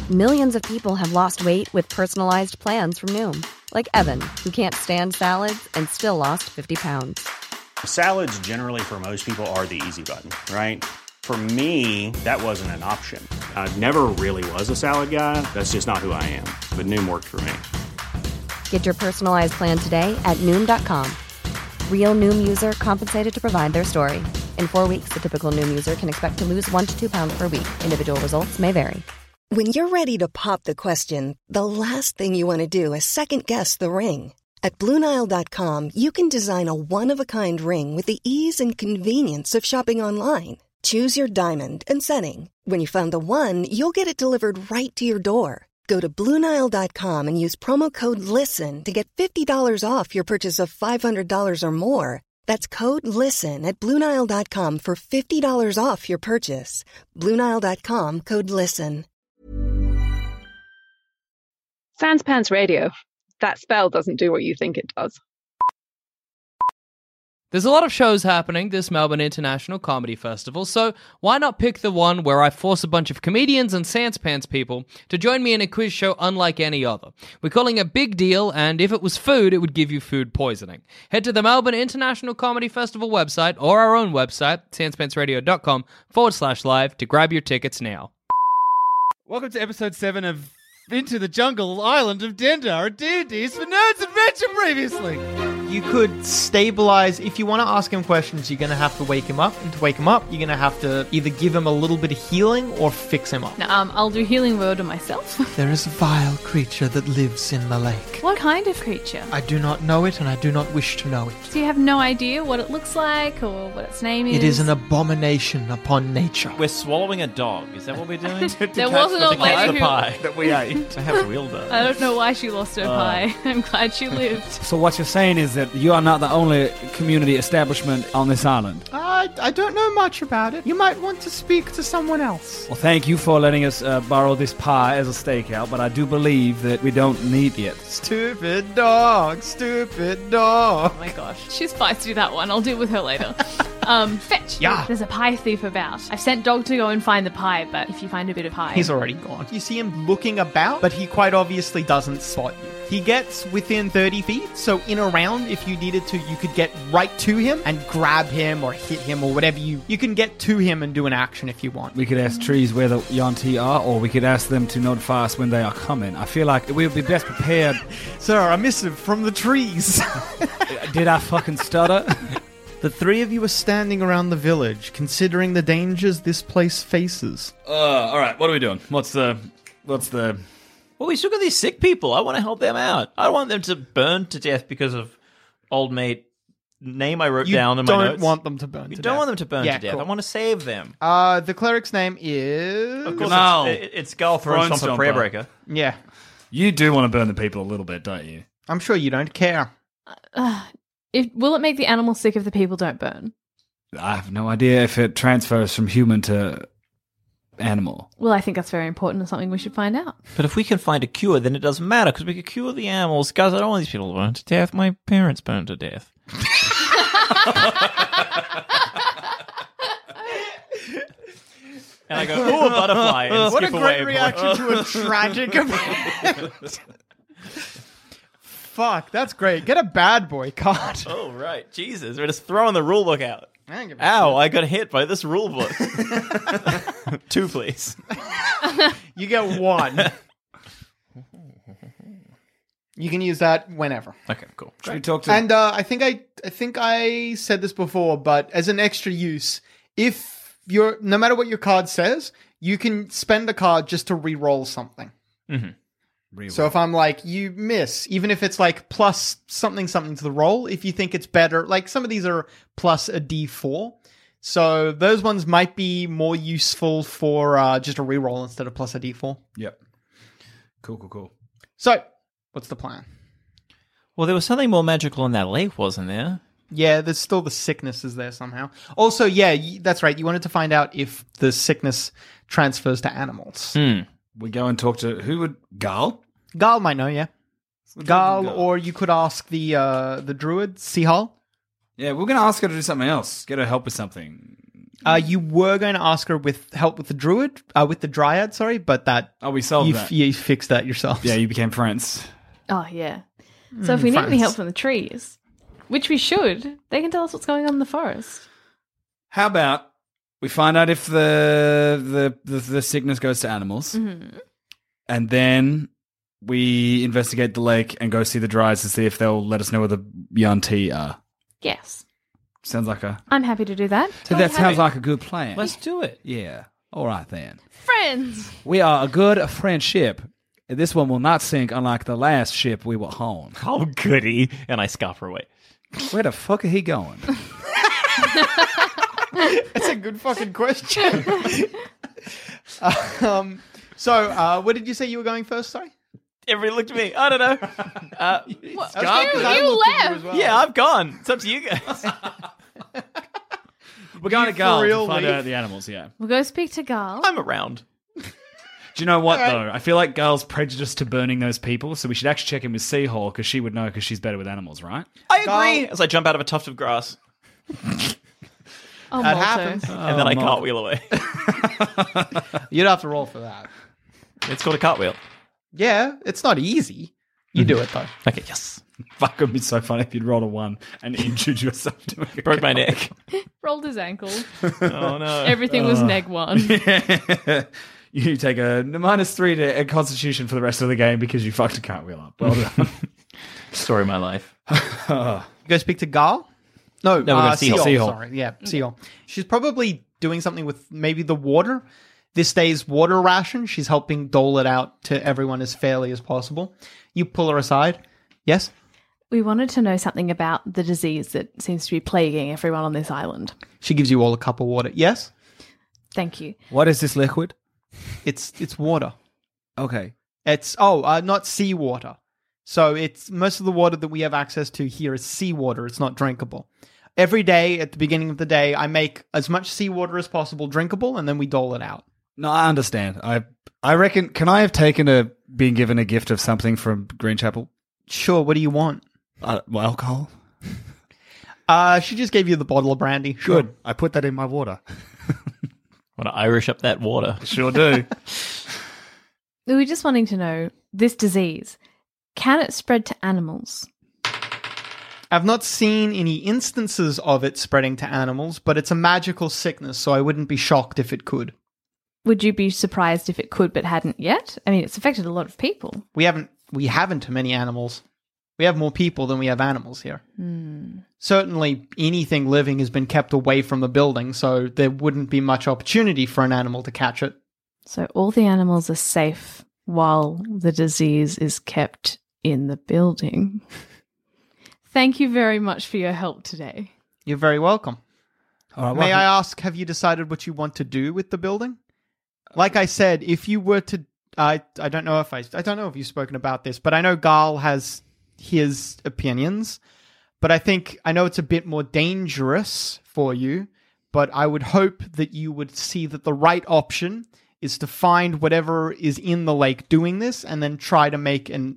Millions of people have lost weight with personalized plans from Noom. Like Evan, who can't stand salads and still lost 50 pounds. Salads generally for most people are the easy button, right? For me, that wasn't an option. I never really was a salad guy. That's just not who I am. But Noom worked for me. Get your personalized plan today at Noom.com. Real Noom user compensated to provide their story. In 4 weeks, the typical Noom user can expect to lose 1 to 2 pounds per week. Individual results may vary. When you're ready to pop the question, the last thing you want to do is second-guess the ring. At BlueNile.com, you can design a one-of-a-kind ring with the ease and convenience of shopping online. Choose your diamond and setting. When you find the one, you'll get it delivered right to your door. Go to BlueNile.com and use promo code LISTEN to get $50 off your purchase of $500 or more. That's code LISTEN at BlueNile.com for $50 off your purchase. BlueNile.com, code LISTEN. Sans Pants Radio. That spell doesn't do what you think it does. There's a lot of shows happening this Melbourne International Comedy Festival, so why not pick the one where I force a bunch of comedians and Sans Pants people to join me in a quiz show unlike any other. We're calling it Big Deal, and if it was food, it would give you food poisoning. Head to the Melbourne International Comedy Festival website or our own website, sanspantsradio.com/live to grab your tickets now. Welcome to episode 7 of Into the Jungle Island of Dendar, a D&D's for Nerds adventure previously. You could stabilize. If you want to ask him questions, you're going to have to wake him up. And to wake him up, you're going to have to either give him a little bit of healing or fix him up. I'll do healing word on myself. There is a vile creature that lives in the lake. What kind of creature? I do not know it, and I do not wish to know it. So you have no idea what it looks like or what its name is? It is an abomination upon nature. We're swallowing a dog. Is that what we're doing? There wasn't a lady who... pie that we ate. I have real dogs. I don't know why she lost her pie. I'm glad she lived. So what you're saying is that you are not the only community establishment on this island. I don't know much about it. You might want to speak to someone else. Well, thank you for letting us borrow this pie as a stakeout, but I do believe that we don't need it. Stupid dog, stupid dog. Oh my gosh. She's feisty, that one. I'll deal with her later. Fetch. Yeah. There's a pie thief about. I've sent Dog to go and find the pie, but if you find a bit of pie... He's already gone. You see him looking about, but he quite obviously doesn't spot you. He gets within 30 feet, so in a round, if you needed to, you could get right to him and grab him or hit him or whatever you can get to him and do an action if you want. We could ask trees where the Yuan-Ti are, or we could ask them to notify us when they are coming. I feel like we'll be best prepared. Sir, a missive from the trees. Did I fucking stutter? The three of you are standing around the village, considering the dangers this place faces. All right, what are we doing? What's the... Well, we still got these sick people. I want to help them out. I don't want them to burn to death because of old mate name I wrote down in my notes. You don't want them to burn to death. You don't want them to burn to death. Cool. I want to save them. The cleric's name is... Of course, it's Gull Thronestomper Prayerbreaker. Yeah. You do want to burn the people a little bit, don't you? I'm sure you don't care. Will it make the animals sick if the people don't burn? I have no idea if it transfers from human to animal. Well, I think that's very important and something we should find out. But if we can find a cure, then it doesn't matter, because we can cure the animals. Guys, I don't want these people to burn to death. My parents burned to death. And I go, ooh, a butterfly, and what skip a away. great reaction to a tragic event. Fuck, that's great. Get a bad boy card. Oh, right. Jesus, we're just throwing the rule book out. Ow, I got hit by this rule book. 2, please. You get 1. You can use that whenever. Okay, cool. Should we talk to... And I think I said this before, but as an extra use, if you're... No matter what your card says, you can spend a card just to re-roll something. Mm-hmm. So if I'm like, you miss, even if it's like plus something to the roll, if you think it's better, like some of these are plus a D4. So those ones might be more useful for just a reroll instead of plus a D4. Yep. Cool. So, what's the plan? Well, there was something more magical in that lake, wasn't there? Yeah, there's still the sickness is there somehow. Also, yeah, that's right. You wanted to find out if the sickness transfers to animals. We go and talk to... Who would... Gull? Gull might know, yeah. Gull, or you could ask the druid, Sihal. Yeah, we're going to ask her to do something else. Get her help with something. You were going to ask her with help with the druid, with the dryad, sorry, but that we solved that. You fixed that yourself. Yeah, you became friends. Oh, yeah. So if we need any friends. help from the trees, which we should, they can tell us what's going on in the forest. How about we find out if the sickness goes to animals, and then we investigate the lake and go see the dryads to see if they'll let us know where the Yuan-ti are. Yes. Sounds like a... I'm happy to do that. So that sounds like a good plan. Let's do it. Yeah. All right, then. Friends! We are a good friendship. This one will not sink unlike the last ship we were on. Oh, goody. And I scupper away. Where the fuck are he going? That's a good fucking question. So, where did you say you were going first, sorry? Everybody looked at me. I don't know. What? Scarf, 'cause I You looked at you left. as well. Yeah, I've gone. It's up to you guys. We're going to for go real to find leave? out the animals, yeah. We'll go speak to Garl. I'm around. Do you know what, though? I feel like Garl's prejudiced to burning those people, so we should actually check in with Seahawk, because she would know, because she's better with animals, right? I agree. As I jump out of a tuft of grass. Oh, That Malto. happens. And then I cartwheel away. You'd have to roll for that. It's called a cartwheel. Yeah, it's not easy. You do it, though. Okay, yes. Fuck, it would be so funny if you'd rolled a 1 and injured yourself doing it. Broke my neck. Rolled his ankle. Oh, no. Everything was neg 1. You take a -3 to a constitution for the rest of the game because you fucked a cartwheel up. Well done. Story of my life. You go speak to Garl? No, we're going to Seahawk. Seahawk. Sorry, yeah, Seahawk. She's probably doing something with maybe the water. This day's water ration. She's helping dole it out to everyone as fairly as possible. You pull her aside. Yes? We wanted to know something about the disease that seems to be plaguing everyone on this island. She gives you all a cup of water. Yes? Thank you. What is this liquid? It's water. Okay. It's not seawater. So it's most of the water that we have access to here is seawater. It's not drinkable. Every day at the beginning of the day, I make as much seawater as possible drinkable, and then we dole it out. No, I understand. I reckon, can I have been given a gift of something from Greenchapel? Sure. What do you want? Alcohol? She just gave you the bottle of brandy. Sure. Good. I put that in my water. Want to Irish up that water? Sure do. We were just wanting to know, this disease, can it spread to animals? I've not seen any instances of it spreading to animals, but it's a magical sickness, so I wouldn't be shocked if it could. Would you be surprised if it could but hadn't yet? I mean, it's affected a lot of people. We haven't many animals. We have more people than we have animals here. Certainly anything living has been kept away from the building, so there wouldn't be much opportunity for an animal to catch it. So all the animals are safe while the disease is kept in the building. Thank you very much for your help today. You're very welcome. All right, May I ask, have you decided what you want to do with the building? Like I said, if you were to... I don't know if you've spoken about this, but I know Garl has his opinions, but I know it's a bit more dangerous for you, but I would hope that you would see that the right option is to find whatever is in the lake doing this and then try to make an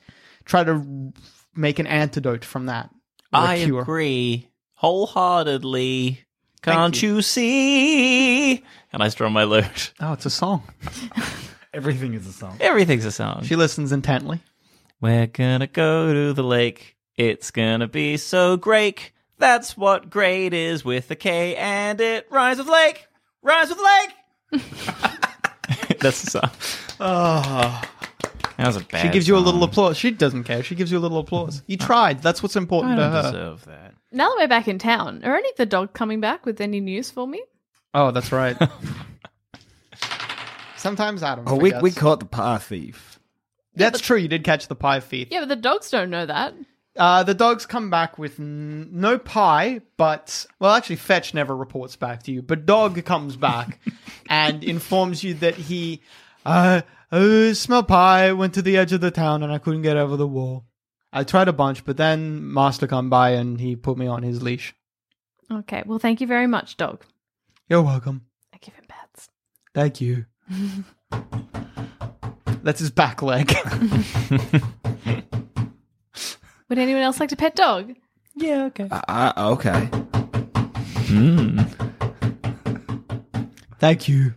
antidote from that. or a I cure. agree wholeheartedly. Thank Can't you see? And I strum my lute. Oh, it's a song. Everything is a song. Everything's a song. She listens intently. We're gonna go to the lake. It's gonna be so great. That's what great is with a K, and it rhymes with lake. Rhymes with lake. That's the song. Oh. That was a bad She gives you a little song. applause. She doesn't care. She gives you a little applause. You tried. That's what's important I to don't her. deserve that. Now that we're back in town, are any of the dog coming back with any news for me? Oh, that's right. Sometimes Adam. Oh, we forgets. caught the pie thief. That's true. You did catch the pie thief. Yeah, but the dogs don't know that. The dogs come back with no pie, but... Well, actually, Fetch never reports back to you, but Dog comes back and informs you that he... I smell pie, went to the edge of the town, and I couldn't get over the wall. I tried a bunch, but then Master come by and he put me on his leash. Okay, well, thank you very much, dog. You're welcome. I give him pats. Thank you. That's his back leg. Would anyone else like to pet dog? Yeah, okay. Okay. Thank you.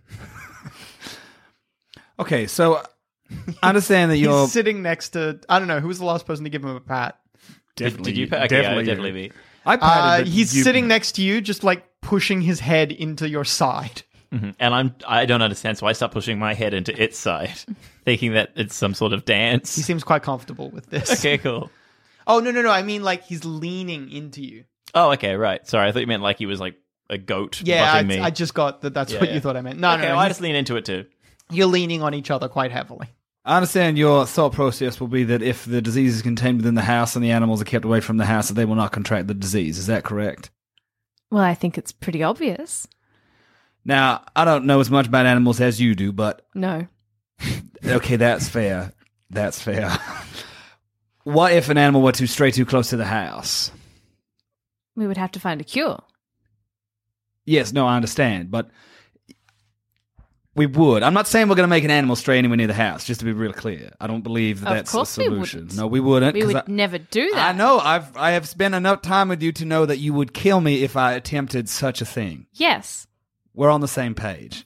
Okay, so I understand that you're He's sitting next to, I don't know, who was the last person to give him a pat? definitely Did you? Okay, definitely, definitely you. me. I patted, but He's you- sitting next to you, just like pushing his head into your side. And I don't understand, so I start pushing my head into its side, thinking that it's some sort of dance. He seems quite comfortable with this. Okay, cool. Oh, no. I mean, like, he's leaning into you. Oh, okay, right. Sorry, I thought you meant like he was like a goat Yeah, butting me. I just got that. That's Yeah, what yeah. you thought I meant. No, okay, no. well, I he's- just lean into it too. You're leaning on each other quite heavily. I understand your thought process will be that if the disease is contained within the house and the animals are kept away from the house, that they will not contract the disease. Is that correct? Well, I think it's pretty obvious. Now, I don't know as much about animals as you do, but No. okay, that's fair. That's fair. What if an animal were to stray too close to the house? We would have to find a cure. Yes, no, I understand, but we would. I'm not saying we're going to make an animal stray anywhere near the house, just to be real clear. I don't believe that Of that's course the we solution. wouldn't. No, we wouldn't. We 'cause would never do that. I know. I have spent enough time with you to know that you would kill me if I attempted such a thing. Yes. We're on the same page.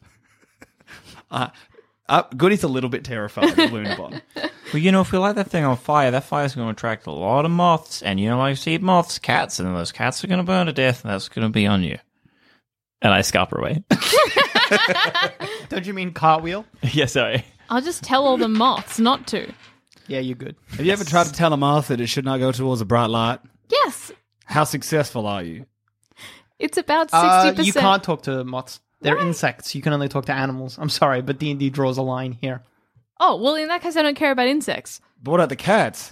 Goody's a little bit terrified of Lunabot. Well, you know, if we light that thing on fire, that fire's going to attract a lot of moths. And you know, like you eat moths, cats, and those cats are going to burn to death, and that's going to be on you. And I scalper away. Don't you mean cartwheel? Yeah, sorry. I'll just tell all the moths not to. Yeah, you're good. Have you ever tried to tell a moth that it should not go towards a bright light? Yes. How successful are you? It's about 60%. You can't talk to moths. They're insects. You can only talk to animals. I'm sorry, but D&D draws a line here. Oh, well, in that case, I don't care about insects. But what about the cats?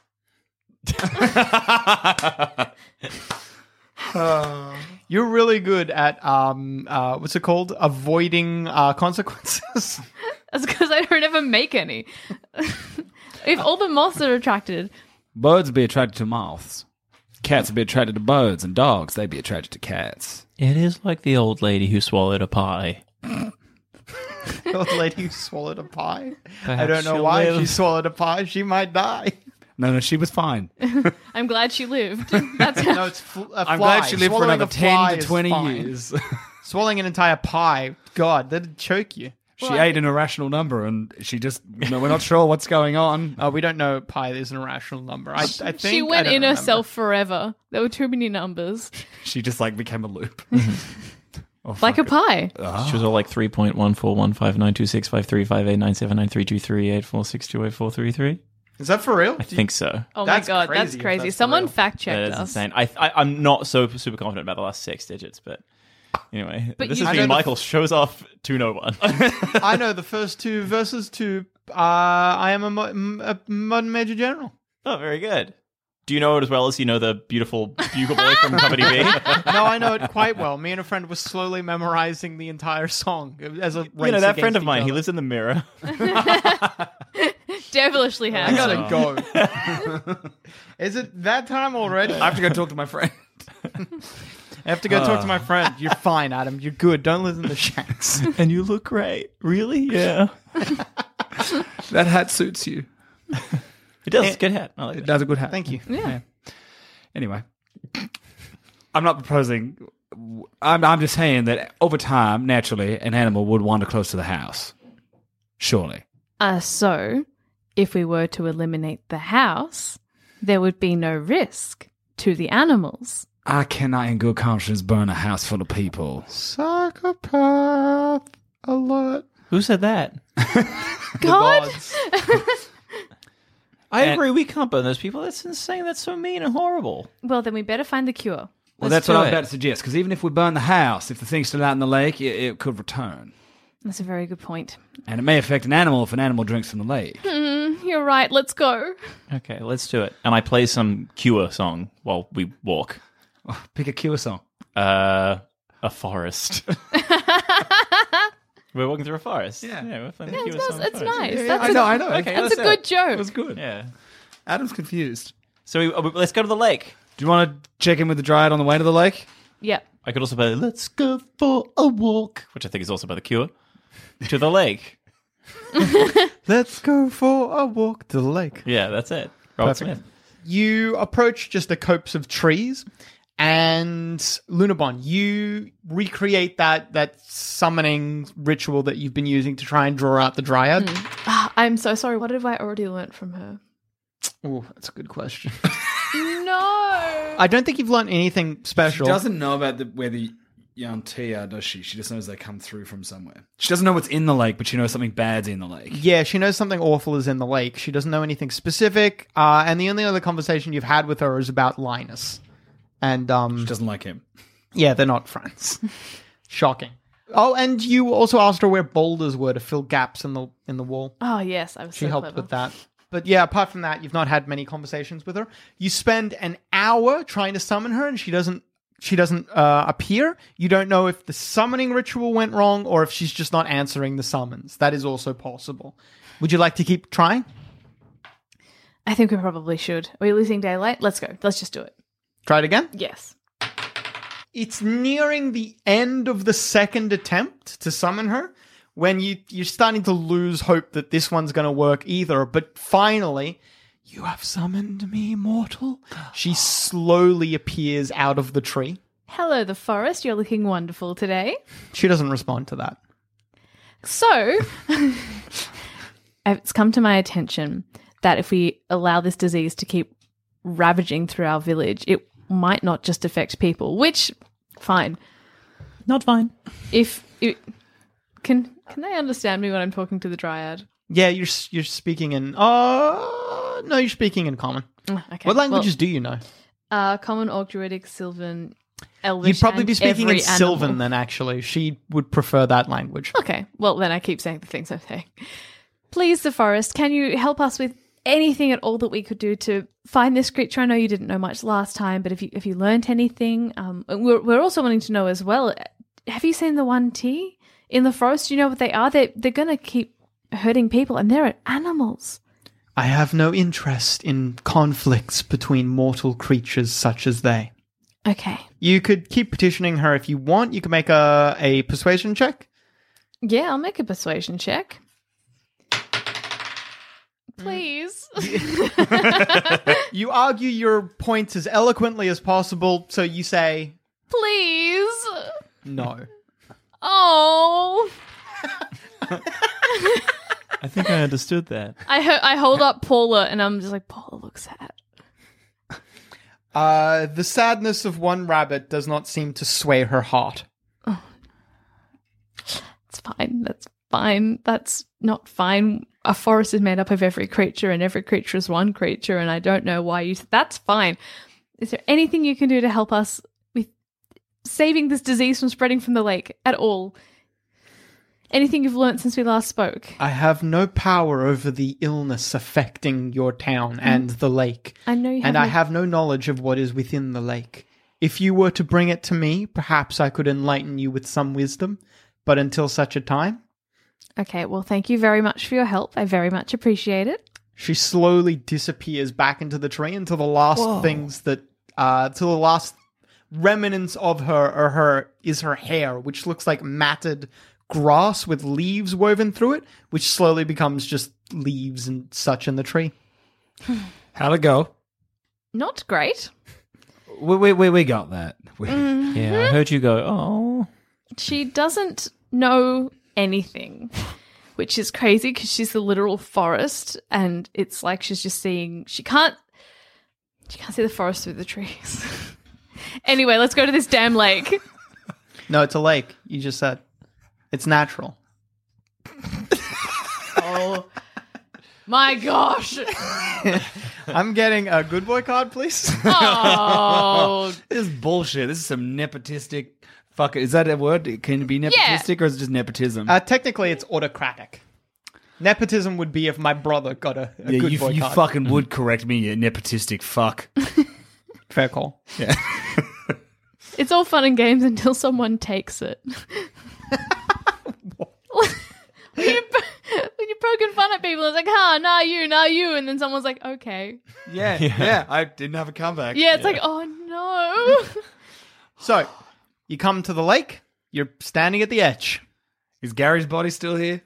You're really good at what's it called? Avoiding consequences. That's because I don't ever make any. If all the moths are attracted, Birds would be attracted to moths. Cats would be attracted to birds, and dogs, they'd be attracted to cats. It is like the old lady who swallowed a pie. The old lady who swallowed a pie. I Perhaps don't know she'll why live. she swallowed a pie. She might die. No, she was fine. I'm glad she lived. That's No, it's a I'm fly. glad she lived for Swallowing another a fly 10 to is 20 fine. years. Swallowing an entire pie, God, that'd choke you. She ate an irrational number, and she just, we're not sure what's going on. We don't know pi is an irrational number. I think she I went don't in remember. herself forever. There were too many numbers. She just, became a loop. Oh, Like a fuck pie. She was all like 3.1415926535897932384628433. Is that for real? I think so. Oh That's my god, crazy that's if crazy. that's Someone real. fact That checked is us. insane. I'm not so super confident about the last 6 digits, but anyway, But this you- has I know been the- Michael shows off to no one. I know the first two verses to I am a modern major general. Oh, very good. Do you know it as well as you know the beautiful bugle boy from Company B? No, I know it quite well. Me and a friend were slowly memorizing the entire song as a race You know, that friend against of each mine, he other. lives in the mirror. Devilishly I handsome. gotta go. Is it that time already? I have to go talk to my friend. I have to go talk to my friend. You're fine, Adam. You're good. Don't listen to Shanks. And you look great. Really? Yeah. That hat suits you. It does. It's a good hat. I like It it. does a good hat. Thank you. Yeah. Anyway, I'm not proposing. I'm just saying that over time, naturally, an animal would wander close to the house. Surely. So, if we were to eliminate the house, there would be no risk to the animals. I cannot in good conscience burn a house full of people. Psychopath alert. Who said that? God! I agree. We can't burn those people. That's insane. That's so mean and horrible. Well, then we better find the cure. Well, Let's that's what do I was it. about to suggest. Because even if we burn the house, if the thing's still out in the lake, it could return. That's a very good point. And it may affect an animal if an animal drinks from the lake. You're right, let's go. Okay, let's do it. And I play some Cure song while we walk. Pick a cure song. A forest. We're walking through a forest. Yeah. we're playing the Yeah, Cure it's, song. it's Forest. nice. Yeah, That's I a, know, I know. Okay, that's let's a do good it. joke. It was good. Yeah. Adam's confused. So let's go to the lake. Do you want to check in with the dryad on the way to the lake? Yep. I could also play Let's Go for a Walk, which I think is also by The Cure, to the lake. Let's go for a walk to the lake. Yeah, that's it. Robert Perfect. Smith. You approach just a copse of trees, And Lunabon, you recreate that summoning ritual that you've been using to try and draw out the dryad. I'm so sorry. What have I already learnt from her? Oh, that's a good question. No. I don't think you've learned anything She special. doesn't know about where the Yanti are, does she? She just knows they come through from somewhere. She doesn't know what's in the lake, but she knows something bad's in the lake. Yeah, she knows something awful is in the lake. She doesn't know anything specific. And the only other conversation you've had with her is about Linus. And She doesn't like him. yeah, they're not friends. Shocking. Oh, and you also asked her where boulders were to fill gaps in the wall. Oh, yes. I was She so helped clever. with that. But yeah, apart from that, you've not had many conversations with her. You spend an hour trying to summon her, and she doesn't appear. You don't know if the summoning ritual went wrong or if she's just not answering the summons. That is also possible. Would you like to keep trying? I think we probably should. Are we losing daylight? Let's go. Let's just do it. Try it again? Yes. It's nearing the end of the second attempt to summon her when you're starting to lose hope that this one's going to work either. But finally, you have summoned me, mortal. She slowly appears out of the tree. Hello, the forest. You're looking wonderful today. She doesn't respond to that. So, it's come to my attention that if we allow this disease to keep ravaging through our village, it might not just affect people, which, fine. Not fine. If it, can they understand me when I'm talking to the dryad? Yeah, you're speaking in... no, you're speaking in common. Okay. What languages do you know? Common, Orc, Druidic, Sylvan, Elvish, You'd probably and be speaking in every Sylvan animal. then, actually. She would prefer that language. Okay, well, then I keep saying the things I'm saying. Please, the forest, can you help us with anything at all that we could do to find this creature? I know you didn't know much last time, but if you learnt anything, we're also wanting to know as well. Have you seen the 1T in the forest? Do you know what they are? They're going to keep hurting people, and they're animals. I have no interest in conflicts between mortal creatures such as they. Okay. You could keep petitioning her if you want. You can make a persuasion check. Yeah, I'll make a persuasion check. Please. You argue your points as eloquently as possible, so you say Please. no. Oh. I think I understood that. I hold up Paula, and I'm just like, Paula looks sad. The sadness of one rabbit does not seem to sway her heart. It's fine. That's fine. That's not fine. A forest is made up of every creature, and every creature is one creature, and I don't know why you... That's fine. Is there anything you can do to help us with saving this disease from spreading from the lake at all? Anything you've learnt since we last spoke? I have no power over the illness affecting your town and the lake. I know you have and I have no knowledge of what is within the lake. If you were to bring it to me, perhaps I could enlighten you with some wisdom. But until such a time... Okay, well, thank you very much for your help. I very much appreciate it. She slowly disappears back into the tree until the last things that... till the last remnants of her is her hair, which looks like matted grass with leaves woven through it, which slowly becomes just leaves and such in the tree. How'd it go? Not great. We got that. Yeah, I heard you go, oh. She doesn't know anything, which is crazy because she's the literal forest, and it's like she's just seeing... She can't see the forest through the trees. Anyway, let's go to this damn lake. No, it's a lake. You just said. It's natural. Oh my gosh. I'm getting a good boy card, please. Oh. This is bullshit. This is some nepotistic... Fuck it. Is that a word? Can it be nepotistic or is it just nepotism? Technically, it's autocratic. Nepotism would be if my brother got a good boy you card. fucking would correct me, you nepotistic fuck. Fair call. Yeah. It's all fun and games until someone takes it. when you're poking fun at people, it's like, nah, you. And then someone's like, okay. Yeah. I didn't have a comeback. Yeah, it's like, oh no. So, you come to the lake. You're standing at the edge. Is Gary's body still here?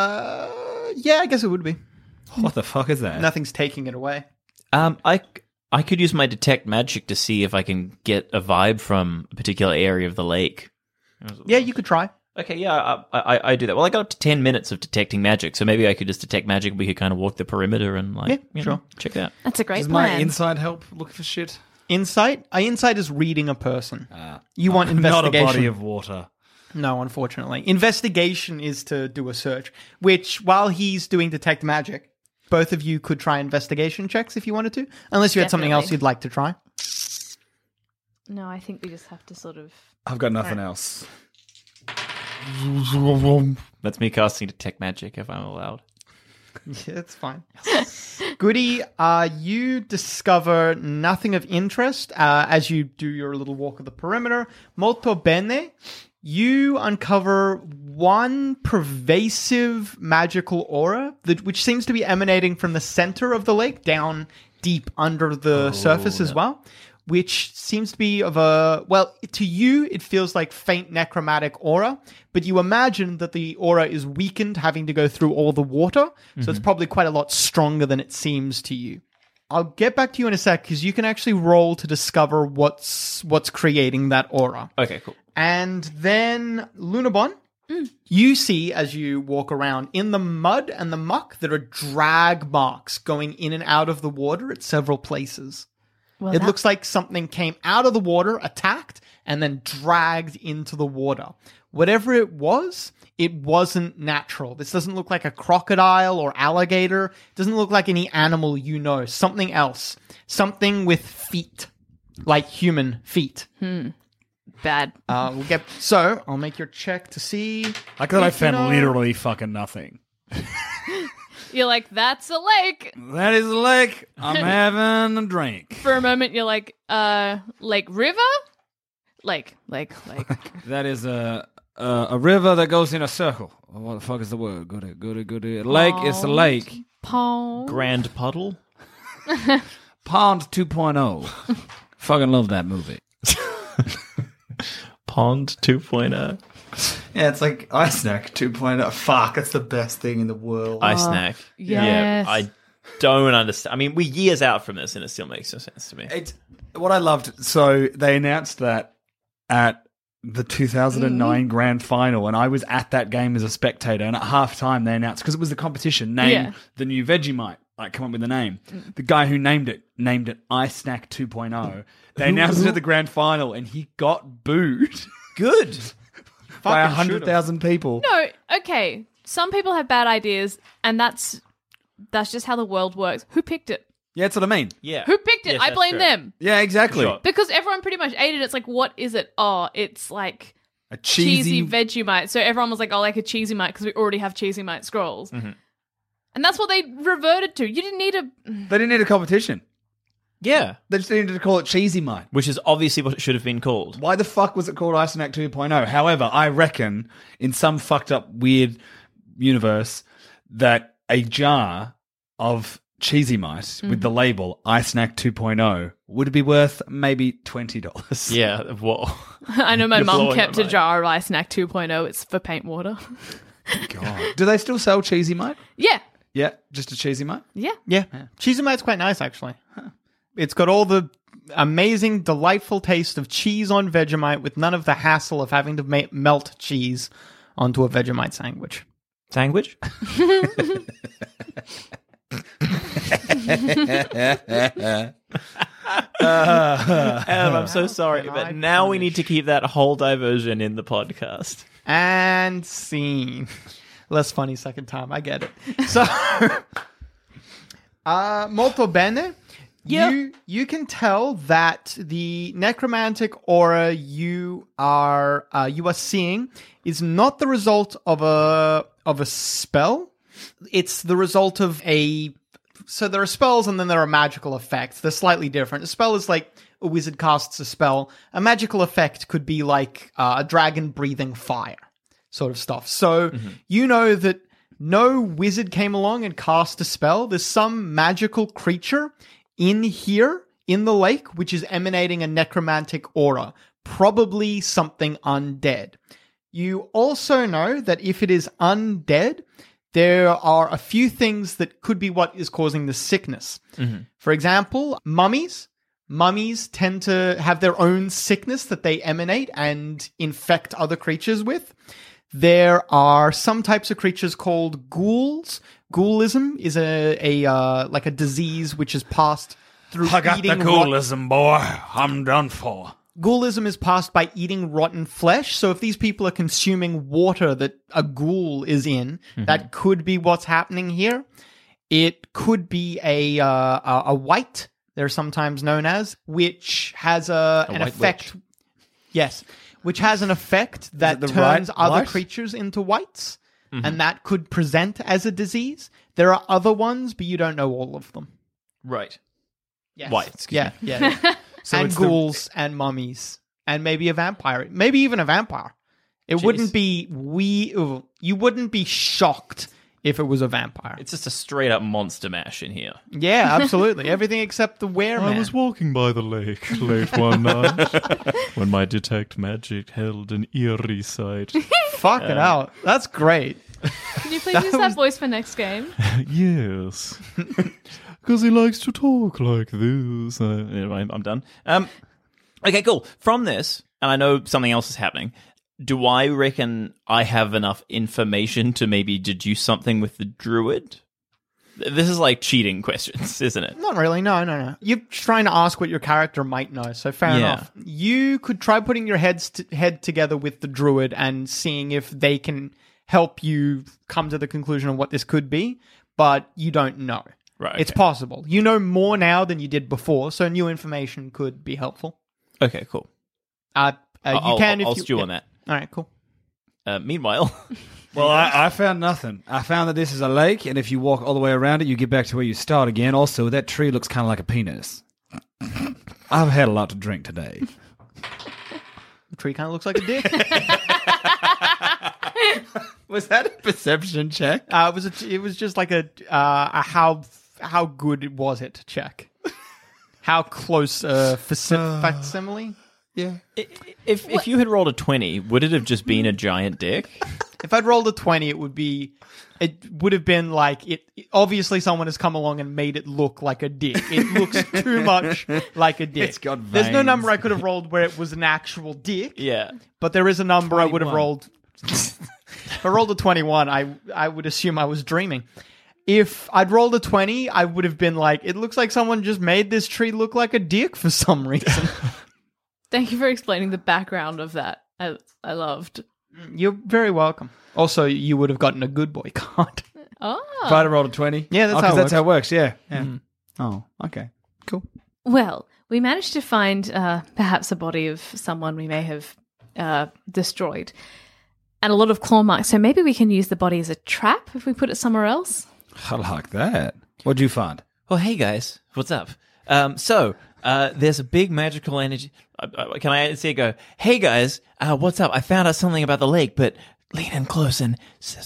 Yeah, I guess it would be. What the fuck is that? Nothing's taking it away. I I could use my detect magic to see if I can get a vibe from a particular area of the lake. Yeah, you could try. Okay, yeah, I do that. Well, I got up to 10 minutes of detecting magic, so maybe I could just detect magic. We could kind of walk the perimeter and check it out. That's a great Does plan. my insight help look for shit? Insight? Insight is reading a person. You want Not a investigation. body of water. No, unfortunately. Investigation is to do a search, which, while he's doing detect magic, both of you could try investigation checks if you wanted to, unless you had something else Definitely. you'd like to try. No, I think we just have to sort of... I've got nothing else. That's me casting detect magic if I'm allowed. Yeah, it's fine. Goody, you discover nothing of interest as you do your little walk of the perimeter. Molto bene. You uncover one pervasive magical aura, which seems to be emanating from the center of the lake down deep under the surface as well, which seems to be of a, well, to you, it feels like faint necromantic aura, but you imagine that the aura is weakened having to go through all the water, so it's probably quite a lot stronger than it seems to you. I'll get back to you in a sec, because you can actually roll to discover what's creating that aura. Okay, cool. And then, Lunabon, you see as you walk around in the mud and the muck, there are drag marks going in and out of the water at several places. Well, It looks like something came out of the water, attacked, and then dragged into the water. Whatever it wasn't natural. This doesn't look like a crocodile or alligator. It doesn't look like any animal you know. Something else. Something with feet. Like human feet. Bad. So, I'll make your check to see. Like that I if you found know- literally fucking nothing. You're like, that's a lake. That is a lake. I'm having a drink. For a moment, you're like, lake river? Lake. That is a river that goes in a circle. Oh, what the fuck is the word? Goody. Lake is a lake. Pond. Grand puddle? Pond 2.0. Fucking love that movie. Pond 2.0. Yeah, it's like Ice Snack 2.0. Fuck, that's the best thing in the world. Ice snack. yes. Yeah, I don't understand. I mean, we're years out from this and it still makes no sense to me. It's what I loved. So they announced that at the 2009 grand final, and I was at that game as a spectator. And at halftime, they announced, because it was the competition, name the new Vegemite. Like, come up with a name. The guy who named it Ice Snack 2.0. They announced it at the grand final, and he got booed. Good. By 100,000 people. No, okay. Some people have bad ideas, and that's just how the world works. Who picked it? Yeah, that's what I mean. Yeah. Who picked it? Yes, I that's blame true. them. Yeah, exactly. Sure. Because everyone pretty much ate it. It's like, what is it? Oh, it's like A cheesy cheesy. Vegemite. So everyone was like, oh, like a cheesy mite because we already have cheesy mite scrolls. And that's what they reverted to. You didn't need a... They didn't need a competition. Yeah. They just needed to call it Cheesy Mite. Which is obviously what it should have been called. Why the fuck was it called Ice Snack 2.0? However, I reckon in some fucked up weird universe that a jar of Cheesy Mite with the label Ice Snack 2.0 would be worth maybe $20. Yeah, whoa. I know my You're mum blowing kept my a mind. jar of Ice Snack 2.0. It's for paint water. God. Do they still sell Cheesy Mite? Yeah. Yeah, just a Cheesy Mite? Yeah. Yeah. Cheesy Mite's quite nice, actually. It's got all the amazing, delightful taste of cheese on Vegemite with none of the hassle of having to melt cheese onto a Vegemite sandwich. Sandwich? I'm so sorry, but now we need to keep that whole diversion in the podcast. And scene. Less funny second time. I get it. So, molto bene. Yeah. You can tell that the necromantic aura you are seeing is not the result of a spell. It's the result of so there are spells and then there are magical effects. They're slightly different. A spell is like a wizard casts a spell. A magical effect could be like a dragon breathing fire sort of stuff. So you know that no wizard came along and cast a spell. There's some magical creature in here, in the lake, which is emanating a necromantic aura, probably something undead. You also know that if it is undead, there are a few things that could be what is causing the sickness. For example, mummies. Mummies tend to have their own sickness that they emanate and infect other creatures with. There are some types of creatures called ghouls. Ghoulism is like a disease which is passed through eating ghoulism, boy. I'm done for. Ghoulism is passed by eating rotten flesh. So if these people are consuming water that a ghoul is in, that could be what's happening here. It could be a white, they're sometimes known as, which has an effect. Witch. Yes, which has an effect that turns other creatures into whites, and that could present as a disease. There are other ones, but you don't know all of them. Right. Yes. White, excuse me. Yeah. So and ghouls and mummies and maybe a vampire, maybe even a vampire. It wouldn't be you wouldn't be shocked if it was a vampire. It's just a straight up monster mash in here. Yeah, absolutely. Everything except the wereman. I was walking by the lake late one night when my detect magic held an eerie sight. Fucking out. That's great. Can you please use that voice for next game? Yes. Because he likes to talk like this. Anyway, I'm done. Okay, cool. From this, and I know something else is happening, do I reckon I have enough information to maybe deduce something with the druid? This is like cheating questions, isn't it? Not really. No. You're trying to ask what your character might know, so fair enough. You could try putting your head together with the druid and seeing if they can help you come to the conclusion of what this could be, but you don't know. Right. It's possible. You know more now than you did before, so new information could be helpful. Okay, cool. I'll stew on that. All right, cool. Meanwhile... Well, I found nothing. I found that this is a lake, and if you walk all the way around it, you get back to where you start again. Also, that tree looks kind of like a penis. I've had a lot to drink today. The tree kind of looks like a dick. Was that a perception check? It was just like a how good was it check? How close facsimile? Yeah. If you had rolled a 20, would it have just been a giant dick? If I'd rolled a 20, it would have been like it. Obviously, someone has come along and made it look like a dick. It looks too much like a dick. It's got veins. There's no number I could have rolled where it was an actual dick. Yeah. But there is a number 21. I would have rolled. If I rolled a 21, I would assume I was dreaming. If I'd rolled a 20, I would have been like, it looks like someone just made this tree look like a dick for some reason. Thank you for explaining the background of that. I loved. You're very welcome. Also, you would have gotten a good boy card. Oh. If I'd have rolled a 20? Yeah, that's how it works. Yeah. Oh, okay. Cool. Well, we managed to find perhaps a body of someone we may have destroyed. And a lot of claw marks. So maybe we can use the body as a trap if we put it somewhere else. I like that. What'd you find? Well, hey guys, what's up? There's a big magical energy. Can I see it go? Hey guys, what's up? I found out something about the lake, but lean in close and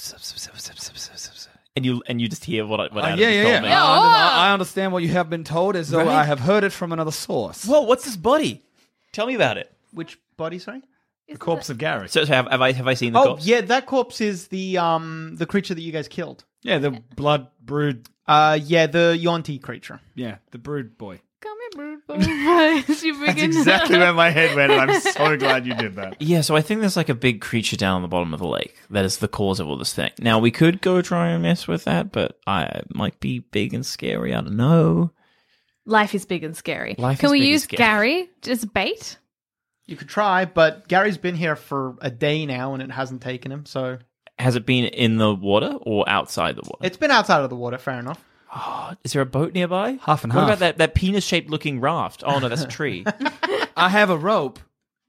you just hear what Adam told me. I understand what you have been told as though I have heard it from another source. Whoa, what's this body? Tell me about it. Which body, sorry? The corpse of Gary. So have I seen the corpse? Yeah, that corpse is the creature that you guys killed. Yeah, the blood brood. The Yonti creature. Yeah, the brood boy. Come here, brood boy. That's exactly where my head went, and I'm so glad you did that. Yeah, so I think there's like a big creature down on the bottom of the lake that is the cause of all this thing. Now, we could go try and mess with that, but I might be big and scary. I don't know. Life is big and scary. Can we use Gary as bait? You could try, but Gary's been here for a day now, and it hasn't taken him, so... Has it been in the water or outside the water? It's been outside of the water, fair enough. Oh, is there a boat nearby? Half and what half. What about that penis-shaped looking raft? Oh, no, that's a tree. I have a rope.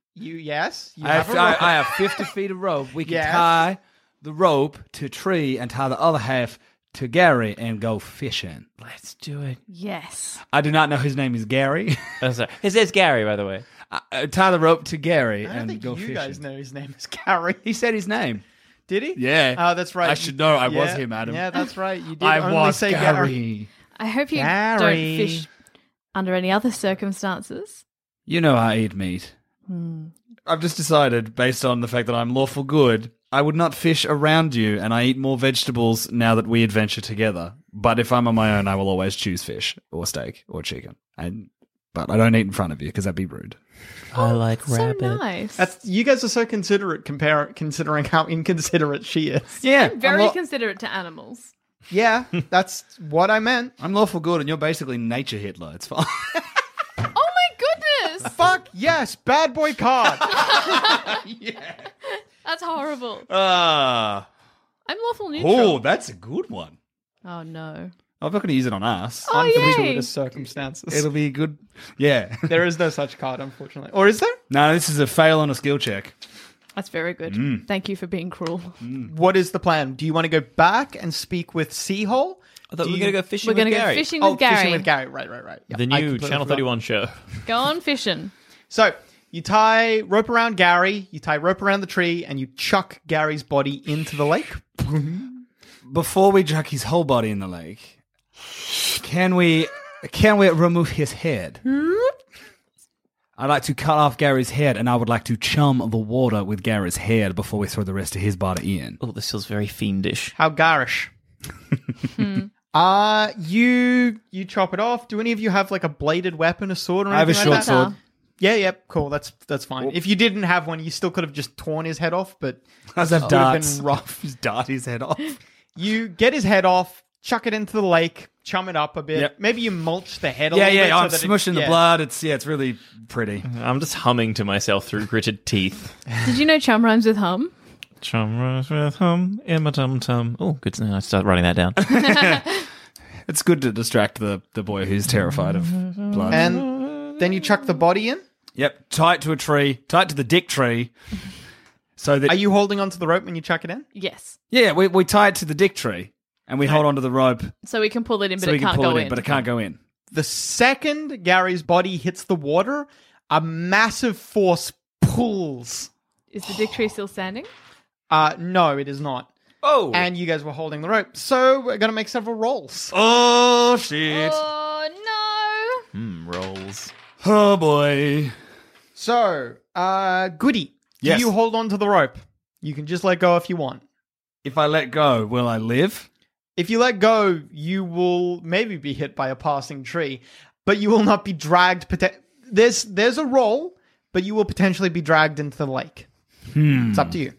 I have 50 feet of rope. We can tie the rope to a tree and tie the other half to Gary and go fishing. Let's do it. Yes. I do not know his name is Gary. His name's Gary, by the way. Tie the rope to Gary I don't and think go you fishing. guys know his name is Gary. He said his name. Did he? Yeah. Oh, that's right. I should know. I was him, Adam. Yeah, that's right. You did I only was say Gary. I hope you Gary. don't fish under any other circumstances. You know I eat meat. I've just decided, based on the fact that I'm lawful good, I would not fish around you, and I eat more vegetables now that we adventure together. But if I'm on my own, I will always choose fish or steak or chicken. But I don't eat in front of you because that'd be rude. I like So rabbit. nice. You guys are so considerate considering how inconsiderate she is. Yeah, I'm very considerate to animals. Yeah, that's what I meant. I'm lawful good, and you're basically nature Hitler. It's fine. Oh my goodness! Fuck yes, bad boy card. That's horrible. Ah. I'm lawful neutral. Oh, that's a good one. Oh no. I'm not going to use it on us. Oh, yay. Unfortuitous circumstances. It'll be good. Yeah. There is no such card, unfortunately. Or is there? No, this is a fail on a skill check. That's very good. Thank you for being cruel. What is the plan? Do you want to go back and speak with Seahole? I thought we were going to go fishing We're with going to go Gary. fishing with Gary. Fishing with Gary. Right. Yeah, The I new completely Channel forgot. 31 show. Go on fishing. So you tie rope around Gary, you tie rope around the tree, and you chuck Gary's body into the lake. Before we chuck his whole body in the lake, can we remove his head? I'd like to cut off Gary's head, and I would like to chum the water with Gary's head before we throw the rest of his body in. Oh, this feels very fiendish. How garish. You chop it off. Do any of you have like a bladed weapon, a sword, or I have a anything like short that? sword. Yeah, cool. That's fine. If you didn't have one, you still could have just torn his head off, but I have would darts. have been rough. Just dart his head off. You get his head off, chuck it into the lake, chum it up a bit. Yep. Maybe you mulch the head a little bit. Yeah, I'm so that smushing the blood. It's really pretty. I'm just humming to myself through gritted teeth. Did you know chum rhymes with hum? Chum runs with hum, Emma tum tum. Oh, good to know. I start writing that down. It's good to distract the boy who's terrified of blood. And then you chuck the body in. Yep, tie it to a tree, tie it to the dick tree. So that Are you holding onto the rope when you chuck it in? Yes. Yeah, we tie it to the dick tree, and we hold onto the rope So we can pull it in, but so we it can can't pull go it in. but it can't go in. The second Gary's body hits the water, a massive force pulls. Is the dick tree still standing? No, it is not. Oh. And you guys were holding the rope. So we're going to make several rolls. Oh, shit. Oh no! Rolls. Oh, boy. So, Goody, Yes. do you hold on to the rope? You can just let go if you want. If I let go, will I live? If you let go, you will maybe be hit by a passing tree, but you will not be dragged. There's a roll, but you will potentially be dragged into the lake. It's up to you.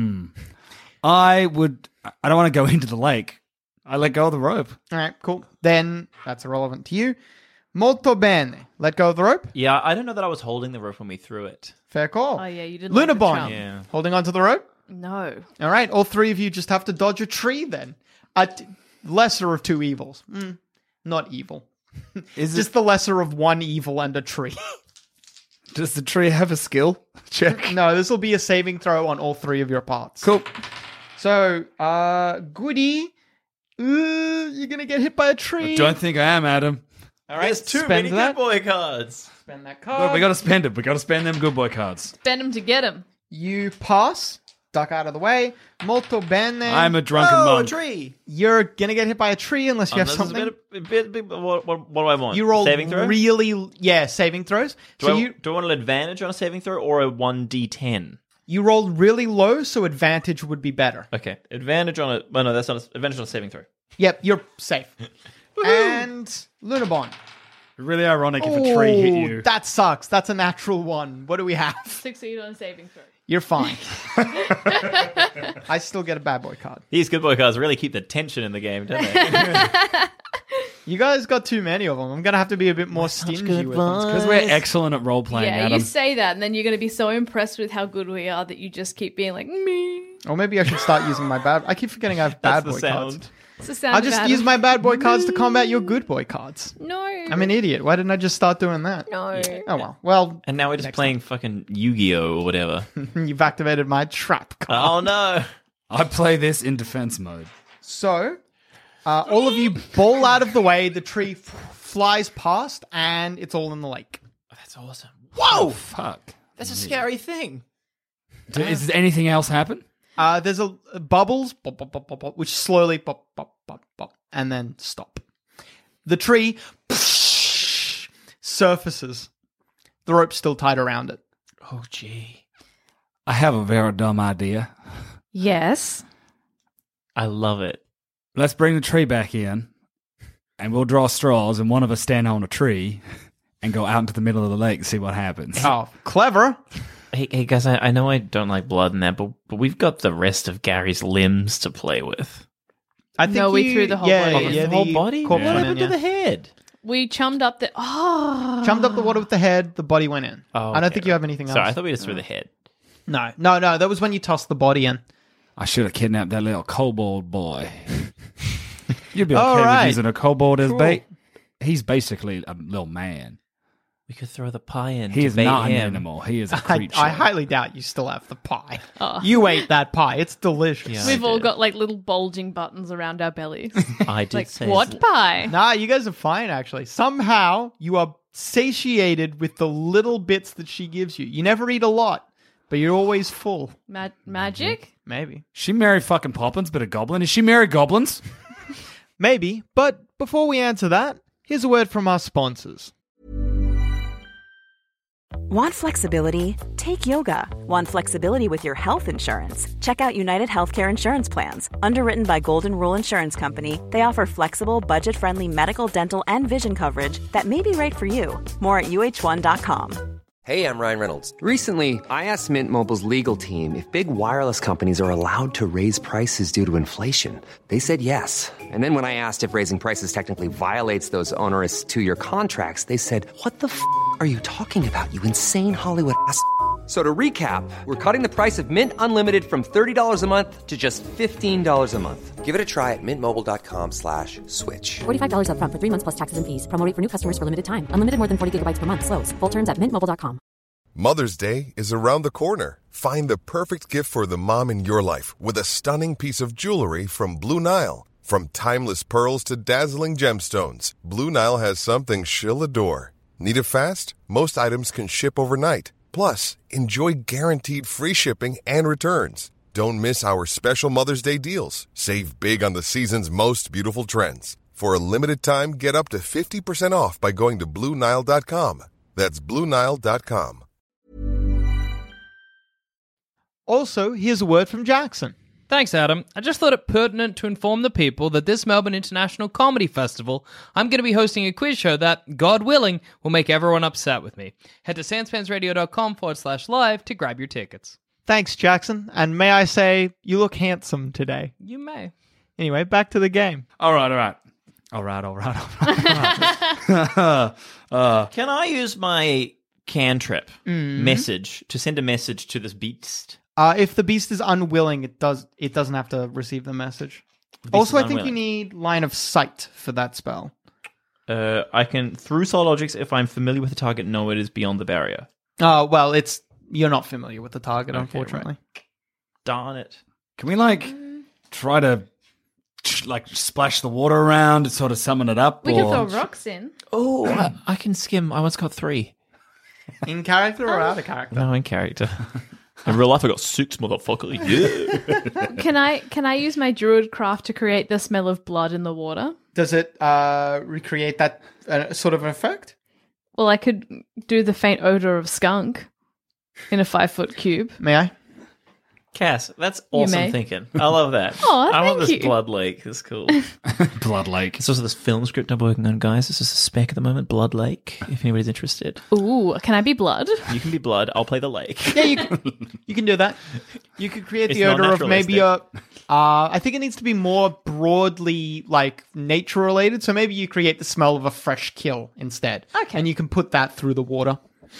I don't want to go into the lake. I let go of the rope. All right, cool. Then that's irrelevant to you. Molto bene. Let go of the rope. Yeah, I don't know that I was holding the rope when we threw it. Fair call. Oh yeah, you didn't. Like the Lunabon. chum. Yeah. Holding onto the rope. No. All right, all three of you just have to dodge a tree then. Lesser of two evils. Not evil. Is Just the lesser of one evil and a tree. Does the tree have a skill check? No, this will be a saving throw on all three of your parts. Cool. So, Goody, you're going to get hit by a tree. I don't think I am, Adam. All right, There's too spend many that. good boy cards. Spend that Look, card. we got to spend it. We got to spend them good boy cards. Spend them to get them. You pass. Duck out of the way. Molto bene. I'm a drunken Oh, a monk. tree. You're going to get hit by a tree unless you have This is something. a bit, what do I want? You roll saving throw? saving throws. do I want an advantage on a saving throw or a 1d10? You rolled really low, so advantage would be better. Okay, advantage on a... Oh, no, that's not advantage on a saving throw. Yep, you're safe. And Lunabon. Really ironic if a tree hit you. That sucks. That's a natural one. What do we have? Succeed on a saving throw. You're fine. I still get a bad boy card. These good boy cards really keep the tension in the game, don't they? You guys got too many of them. I'm going to have to be a bit more stingy with them. Because we're excellent at role playing, Yeah, Adam. you say that, and then you're going to be so impressed with how good we are that you just keep being like, me. Or maybe I should start using my bad... I keep forgetting I have bad That's boy the cards. sound. It's the sound I'll of just Adam. use my bad boy cards to combat your good boy cards. No. I'm an idiot. Why didn't I just start doing that? No. Oh, well. Well, And now we're just playing fucking Yu-Gi-Oh! Or whatever. you've activated my trap card. Oh, no. I play this in defense mode. So, all of you bowl out of the way. The tree flies past, and it's all in the lake. That's awesome. Whoa! Fuck. That's a scary thing. Is anything else happen? There's a bubbles, pop, pop, pop, pop, pop, which slowly pop, pop, pop, pop, and then stop. The tree surfaces. The rope's still tied around it. Oh, gee. I have a very dumb idea. Yes. I love it. Let's bring the tree back in, and we'll draw straws, and one of us stand on a tree and go out into the middle of the lake and see what happens. Oh, clever. Hey guys, I know I don't like blood in that, but we've got the rest of Gary's limbs to play with. I think No, we threw the whole body in. The whole body? corpse What went happened in, to the head? We chummed up the... Oh. Chummed up the water with the head, the body went in. Oh, I don't okay, think you have anything else. Sorry, I thought we just threw the head. No, that was when you tossed the body in. I should have kidnapped that little kobold boy. You'd be All okay right. with using a kobold as Cool. bait. He's basically a little man. We could throw the pie in. He to is bait not an him. animal. He is a I creature. highly doubt you still have the pie. Oh. You ate that pie. It's delicious. Yeah. We've I all did. got like little bulging buttons around our bellies. I did like, say what pie? Nah, you guys are fine, actually. Somehow, you are satiated with the little bits that she gives you. You never eat a lot, but you're always full. Magic? Maybe. She Mary fucking Poppins, but a goblin? Is she Mary Goblins? Maybe. But before we answer that, here's a word from our sponsors. Want flexibility? Take yoga. Want flexibility with your health insurance? Check out United Healthcare Insurance Plans. Underwritten by Golden Rule Insurance Company, they offer flexible, budget-friendly medical, dental, and vision coverage that may be right for you. More at uh1.com. Hey, I'm Ryan Reynolds. Recently, I asked Mint Mobile's legal team if big wireless companies are allowed to raise prices due to inflation. They said yes. And then when I asked if raising prices technically violates those onerous 2-year contracts, they said, "What the f*** are you talking about, you insane Hollywood ass?" So to recap, we're cutting the price of Mint Unlimited from $30 a month to just $15 a month. Give it a try at mintmobile.com/switch. $45 up front for 3 months plus taxes and fees. Promo rate for new customers for limited time. Unlimited more than 40 gigabytes per month. Slows full terms at mintmobile.com. Mother's Day is around the corner. Find the perfect gift for the mom in your life with a stunning piece of jewelry from Blue Nile. From timeless pearls to dazzling gemstones, Blue Nile has something she'll adore. Need it fast? Most items can ship overnight. Plus, enjoy guaranteed free shipping and returns. Don't miss our special Mother's Day deals. Save big on the season's most beautiful trends. For a limited time, get up to 50% off by going to BlueNile.com. That's BlueNile.com. Also, here's a word from Jackson. Thanks, Adam. I just thought it pertinent to inform the people that this Melbourne International Comedy Festival, I'm going to be hosting a quiz show that, God willing, will make everyone upset with me. Head to sanspansradio.com/live to grab your tickets. Thanks, Jackson. And may I say, you look handsome today. You may. Anyway, back to the game. All right. Can I use my cantrip message to send a message to this beast? If the beast is unwilling, it doesn't have to receive the message. beast Also, is I think you unwilling. need line of sight for that spell. I can, through solid objects, if I'm familiar with the target, know it is beyond the barrier. Well, you're not familiar with the target, Okay, unfortunately. right. Darn it. Can we, try to, splash the water around and sort of summon it up? We can or... throw rocks in. Oh, I can skim. I once got 3. In character or out of character? No, in character. In real life, I got 6, motherfucker. Yeah. Can I use my druid craft to create the smell of blood in the water? Does it recreate that sort of effect? Well, I could do the faint odor of skunk in a 5-foot cube. May I? Cass, that's You awesome may. thinking. I love that. Aw, I want thank this you. Blood Lake. It's cool. Blood Lake. It's also this film script I'm working on, guys. This is a spec at the moment. Blood Lake. If anybody's interested, Ooh, can I be blood? you can be blood. I'll play the lake. Yeah, you can do that. You could create the It's odor of maybe non-naturalistic. I think it needs to be more broadly nature related. So maybe you create the smell of a fresh kill instead. Okay. And you can put that through the water.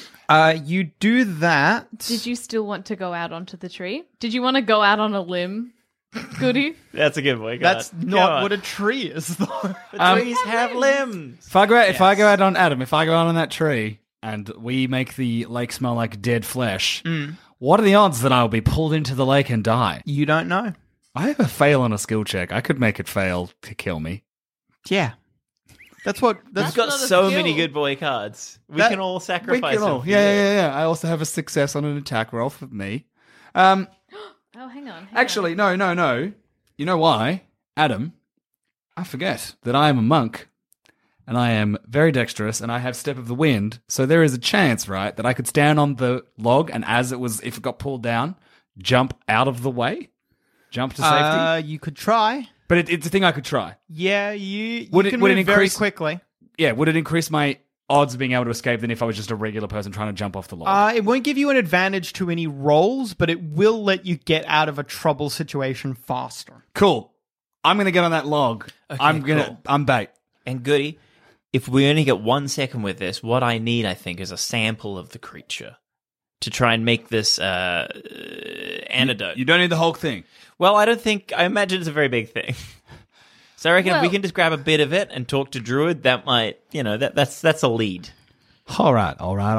You do that. Did you still want to go out onto the tree? Did you want to go out on a limb? Goody. That's a good one. That's not what a tree is, though. Trees have limbs. If I go out on that tree and we make the lake smell like dead flesh, what are the odds that I'll be pulled into the lake and die? You don't know. I have a fail on a skill check. I could make it fail to kill me. Yeah. That's what. We've got so many good boy cards. We can all sacrifice them. Yeah. I also have a success on an attack roll for me. Oh, hang on. Actually, no. You know why? Adam, I forget that I am a monk and I am very dexterous and I have Step of the Wind. So there is a chance, right, that I could stand on the log and if it got pulled down, jump out of the way. jump to safety? You could try. But it's a thing I could try. Yeah, you Would can it move very increase- quickly. Yeah, would it increase my odds of being able to escape than if I was just a regular person trying to jump off the log? It won't give you an advantage to any rolls, but it will let you get out of a trouble situation faster. Cool. I'm going to get on that log. Okay, I'm bait. And Goody, if we only get 1 second with this, what I need, I think, is a sample of the creature to try and make this antidote. You don't need the whole thing. Well, I imagine it's a very big thing. So I reckon if we can just grab a bit of it and talk to Druid, that might, that's a lead. All right.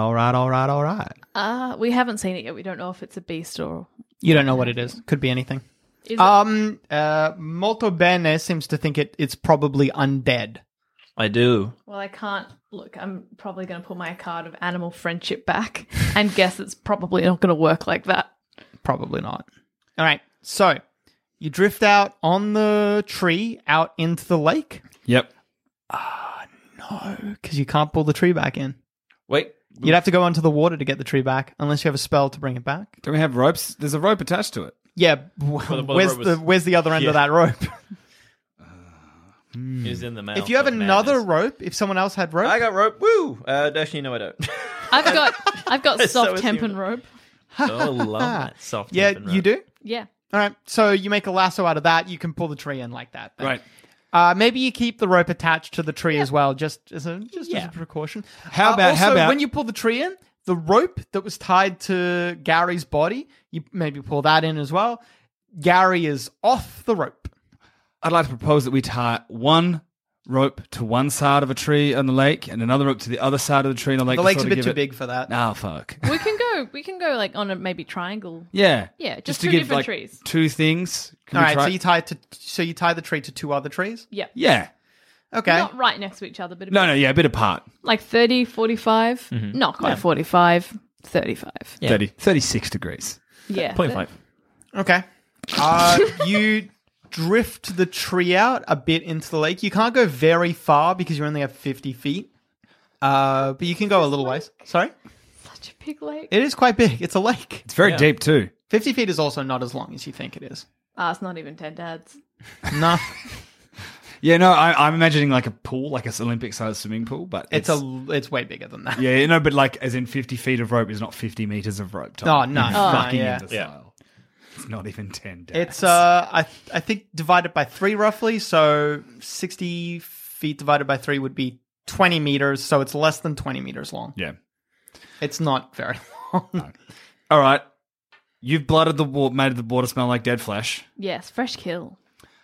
We haven't seen it yet. We don't know if it's a beast or... You don't know what it is. Could be anything. Is Molto Bene seems to think it's probably undead. I do. Well, I can't... Look, I'm probably going to pull my card of animal friendship back and guess it's probably not going to work like that. Probably not. All right. So, you drift out on the tree out into the lake. Yep. No, because you can't pull the tree back in. Wait. You'd have to go onto the water to get the tree back, unless you have a spell to bring it back. Don't we have ropes? There's a rope attached to it. Yeah. Well, Where's the other end of that rope? Is in the mouth. If you have of another madness. rope, if someone else had rope, I got rope. Woo! Actually, no, I don't. I've got So soft is tempen the- rope. Oh, I love that soft. yeah, tip and you rope. do. Yeah. All right. So you make a lasso out of that. You can pull the tree in like that. then. Right. Maybe you keep the rope attached to the tree as well, just as a precaution. How about when you pull the tree in, the rope that was tied to Gary's body, you maybe pull that in as well. Gary is off the rope. I'd like to propose that we tie one rope to one side of a tree on the lake and another rope to the other side of the tree on the lake. The to lake's sort a of bit give too it- big for that. Oh, fuck. We can go like on a maybe triangle. Yeah. Yeah, just to two give different like trees. two things. Can All we right. try- So you tie the tree to two other trees. Yeah. Yeah. Okay. Not right next to each other, but A bit apart. like 30, 45. Mm-hmm. Not quite 45, 35. 36 degrees. Yeah. 0.5. Okay. You drift the tree out a bit into the lake. You can't go very far because you only have 50 feet. But you can go a little ways. Sorry? Such a big lake. It is quite big. It's a lake. It's very deep too. 50 feet is also not as long as you think it is. It's not even 10 dads. No. Yeah, no, I'm imagining like a pool, like an Olympic-sized swimming pool, but It's way bigger than that. Yeah, no, but like as in 50 feet of rope is not 50 meters of rope. Tom. Oh, no. You Oh, fucking yeah. imbecile. It's not even 10 days. It's I think divided by 3 roughly, so 60 feet divided by 3 would be 20 meters, so it's less than 20 meters long. Yeah. It's not very long. All right. You've blooded the water, made the water smell like dead flesh. Yes, fresh kill.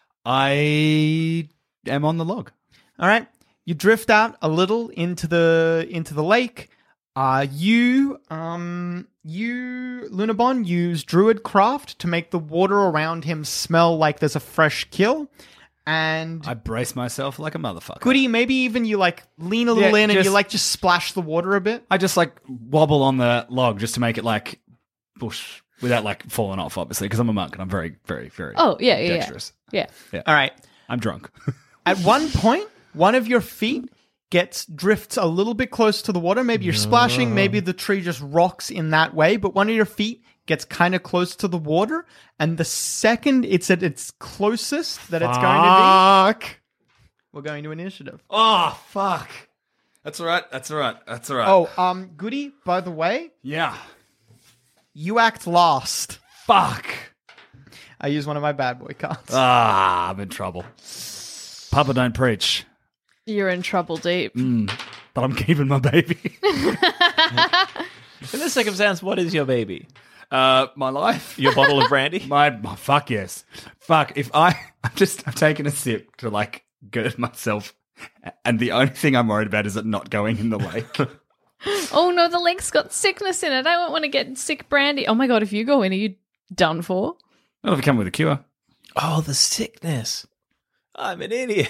I am on the log. All right. You drift out a little into the lake. You Lunabon, use Druid Craft to make the water around him smell like there's a fresh kill. And I brace myself like a motherfucker. Goody, maybe even you like lean a little in and you like just splash the water a bit. I just like wobble on the log just to make it like bush without like falling off, obviously, because I'm a monk and I'm very, very, very dexterous. Yeah. All right. I'm drunk. At one point, one of your feet drifts a little bit close to the water. Maybe you're splashing. Maybe the tree just rocks in that way. But one of your feet gets kind of close to the water. And the second it's at its closest that it's going to be, we're going to initiative. Oh, fuck. That's all right. That's all right. That's all right. Oh, Goody, by the way. Yeah. You act last. Fuck. I use one of my bad boy cards. I'm in trouble. Papa don't preach. You're in trouble deep. But I'm keeping my baby. In this circumstance, what is your baby? My life. Your bottle of brandy? My fuck yes. Fuck, if I've taken a sip to like gird myself, and the only thing I'm worried about is it not going in the lake. Oh no, the lake's got sickness in it. I don't want to get sick brandy. Oh my god, if you go in, are you done for? Well, if it come with a cure. Oh, the sickness. I'm an idiot.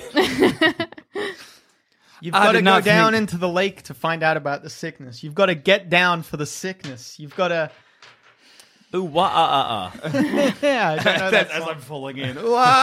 You've got to go down into the lake to find out about the sickness. You've got to get down for the sickness. You've got to... Ooh, wah, Yeah, I don't know that as song. I'm falling in.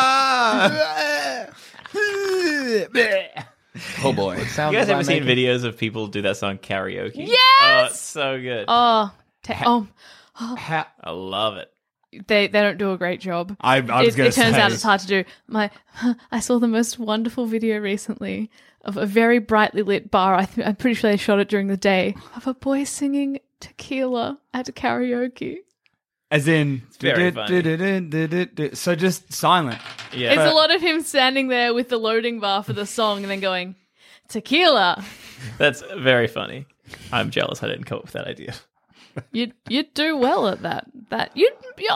Oh boy. You guys ever seen videos of people do that song karaoke? Yes! Oh, it's so good. Oh, I love it. they don't do a great job. I was going to say. It turns out it's hard to do. I saw the most wonderful video recently of a very brightly lit bar. I'm pretty sure they shot it during the day, of a boy singing Tequila at karaoke. As in, very funny. So just silent. Yeah. It's a lot of him standing there with the loading bar for the song and then going, Tequila. That's very funny. I'm jealous I didn't come up with that idea. You'd do well at that. You're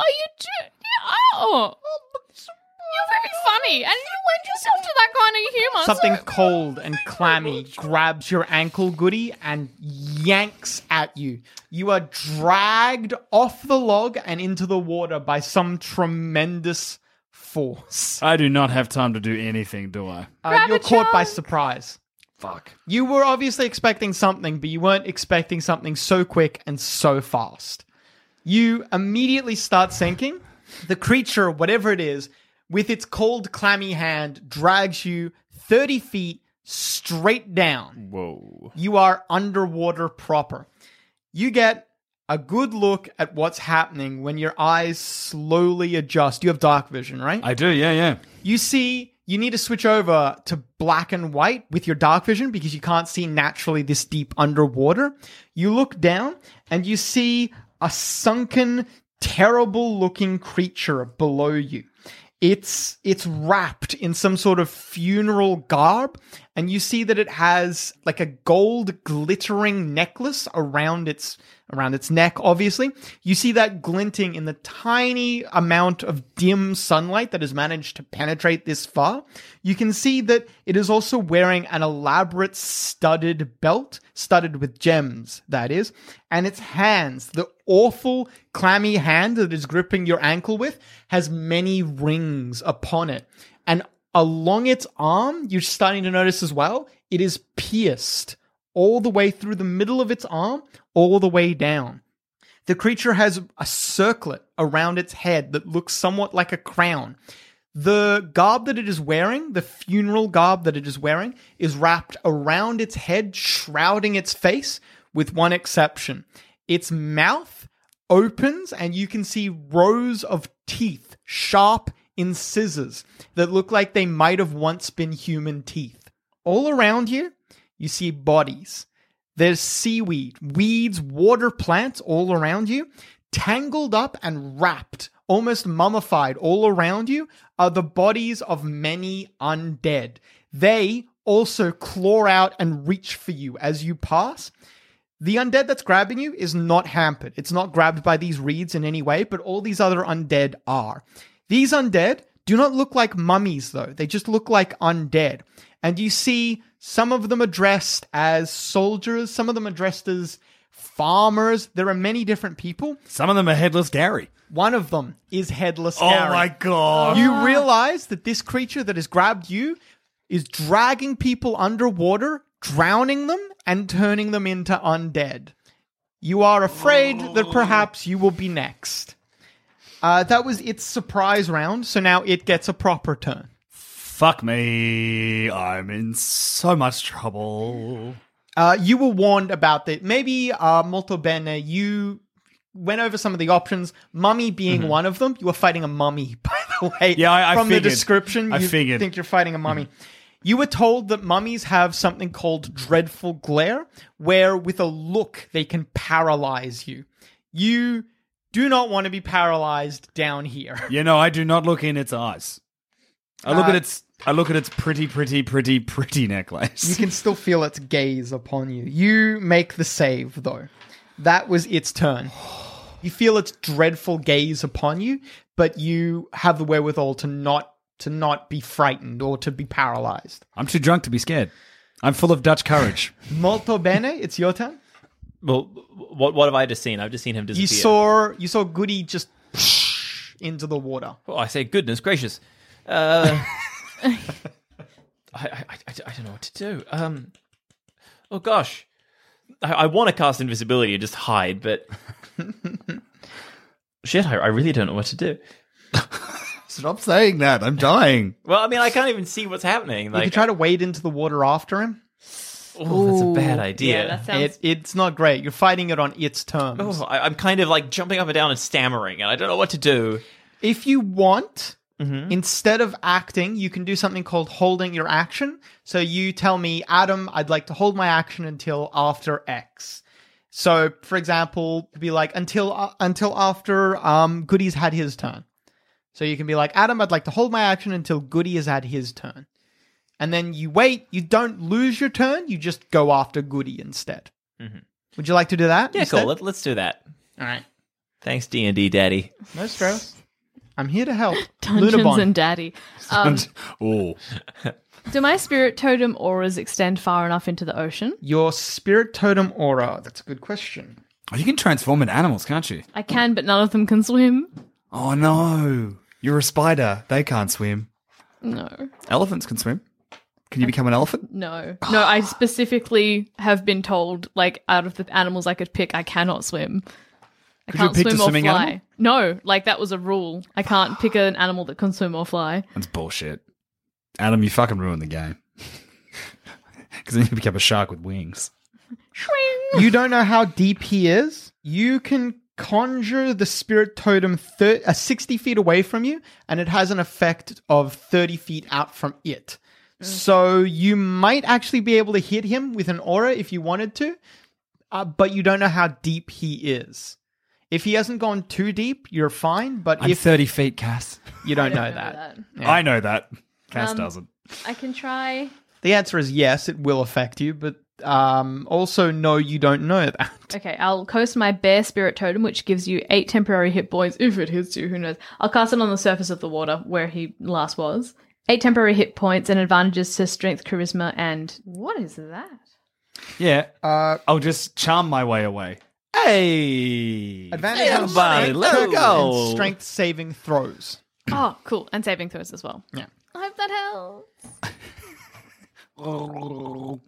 very funny, and you lend yourself to that kind of humor. Something cold and clammy grabs your ankle, Goody, and yanks at you. You are dragged off the log and into the water by some tremendous force. I do not have time to do anything, do I? You're caught by surprise. Fuck. You were obviously expecting something, but you weren't expecting something so quick and so fast. You immediately start sinking. The creature, whatever it is, with its cold, clammy hand, drags you 30 feet straight down. Whoa. You are underwater proper. You get a good look at what's happening when your eyes slowly adjust. You have dark vision, right? I do, yeah. You see, you need to switch over to black and white with your dark vision because you can't see naturally this deep underwater. You look down and you see a sunken, terrible-looking creature below you. It's wrapped in some sort of funeral garb, and you see that it has like a gold glittering necklace around its neck, obviously. You see that glinting in the tiny amount of dim sunlight that has managed to penetrate this far. You can see that it is also wearing an elaborate studded belt, studded with gems, that is, and its hands, the awful, clammy hand that is gripping your ankle with, has many rings upon it. And along its arm, you're starting to notice as well, it is pierced all the way through the middle of its arm, all the way down. The creature has a circlet around its head that looks somewhat like a crown. The garb that it is wearing, the funeral garb that it is wearing, is wrapped around its head, shrouding its face, with one exception. Its mouth opens and you can see rows of teeth, sharp incisors, that look like they might have once been human teeth. All around you, you see bodies. There's seaweed, weeds, water plants all around you. Tangled up and wrapped, almost mummified all around you, are the bodies of many undead. They also claw out and reach for you as you pass. The undead that's grabbing you is not hampered. It's not grabbed by these reeds in any way, but all these other undead are. These undead do not look like mummies, though. They just look like undead. And you see some of them are dressed as soldiers. Some of them are dressed as farmers. There are many different people. Some of them are Headless Gary. One of them is Headless Oh Gary. my God. You realize that this creature that has grabbed you is dragging people underwater, drowning them, and turning them into undead. You are afraid that perhaps you will be next. That was its surprise round, so now it gets a proper turn. Fuck me. I'm in so much trouble. You were warned about that. Maybe, Molto Bene, you went over some of the options. Mummy being one of them. You were fighting a mummy, by the way. Yeah, I From figured. the description, I you figured. think you're fighting a mummy. You were told that mummies have something called dreadful glare, where with a look they can paralyze you. You do not want to be paralyzed down here. You know, I do not look in its eyes. I look at its pretty necklace. You can still feel its gaze upon you. You make the save, though. That was its turn. You feel its dreadful gaze upon you, but you have the wherewithal to not be frightened or to be paralyzed. I'm too drunk to be scared. I'm full of Dutch courage. Molto bene, it's your turn. Well, what have I just seen? I've just seen him disappear. You saw Goody just into the water. Oh, I say, goodness gracious. I don't know what to do. Oh gosh, I want to cast invisibility and just hide, but shit, I really don't know what to do. Stop saying that. I'm dying. Well, I mean, I can't even see what's happening. You Like, could try to wade into the water after him. Oh, that's a bad idea. Yeah, that sounds... It's not great. You're fighting it on its terms. Oh, I'm kind of like jumping up and down and stammering, and I don't know what to do. If you want, instead of acting, you can do something called holding your action. So you tell me, Adam, I'd like to hold my action until after X. So, for example, it'd be like until after Goody's had his turn. So you can be like, Adam, I'd like to hold my action until Goody has had his turn. And then you wait. You don't lose your turn. You just go after Goody instead. Mm-hmm. Would you like to do that? Yeah, instead? cool. Let's do that. All right. Thanks, D&D Daddy. No stress. I'm here to help. Dungeons Lunabon. and Daddy. Oh. Do my spirit totem auras extend far enough into the ocean? Your spirit totem aura. That's a good question. Oh, you can transform into animals, can't you? I can, but none of them can swim. Oh, no. You're a spider. They can't swim. No. Elephants can swim. Can you become an elephant? No. No, I specifically have been told, like, out of the animals I could pick, I cannot swim. I Could you can't pick a swim or swimming fly. animal? No, like, that was a rule. I can't pick an animal that can swim or fly. That's bullshit. Adam, you fucking ruined the game. Because then you become a shark with wings. You don't know how deep he is. You can conjure the spirit totem 60 feet away from you, and it has an effect of 30 feet out from it. So you might actually be able to hit him with an aura if you wanted to, but you don't know how deep he is. If he hasn't gone too deep, you're fine. But I'm if 30 feet, Cass. You don't know that. Yeah. I know that. Cass doesn't. I can try. The answer is yes, it will affect you, but also no, you don't know that. Okay, I'll coast my bear spirit totem, which gives you 8 temporary hit points. If it hits you, who knows? I'll cast it on the surface of the water where he last was. 8 temporary hit points and advantages to strength, charisma, and... What is that? Yeah. I'll just charm my way away. Hey! Advantage on everybody, strength let's check go. and strength saving throws. Oh, cool. And saving throws as well. Yeah. I hope that helps.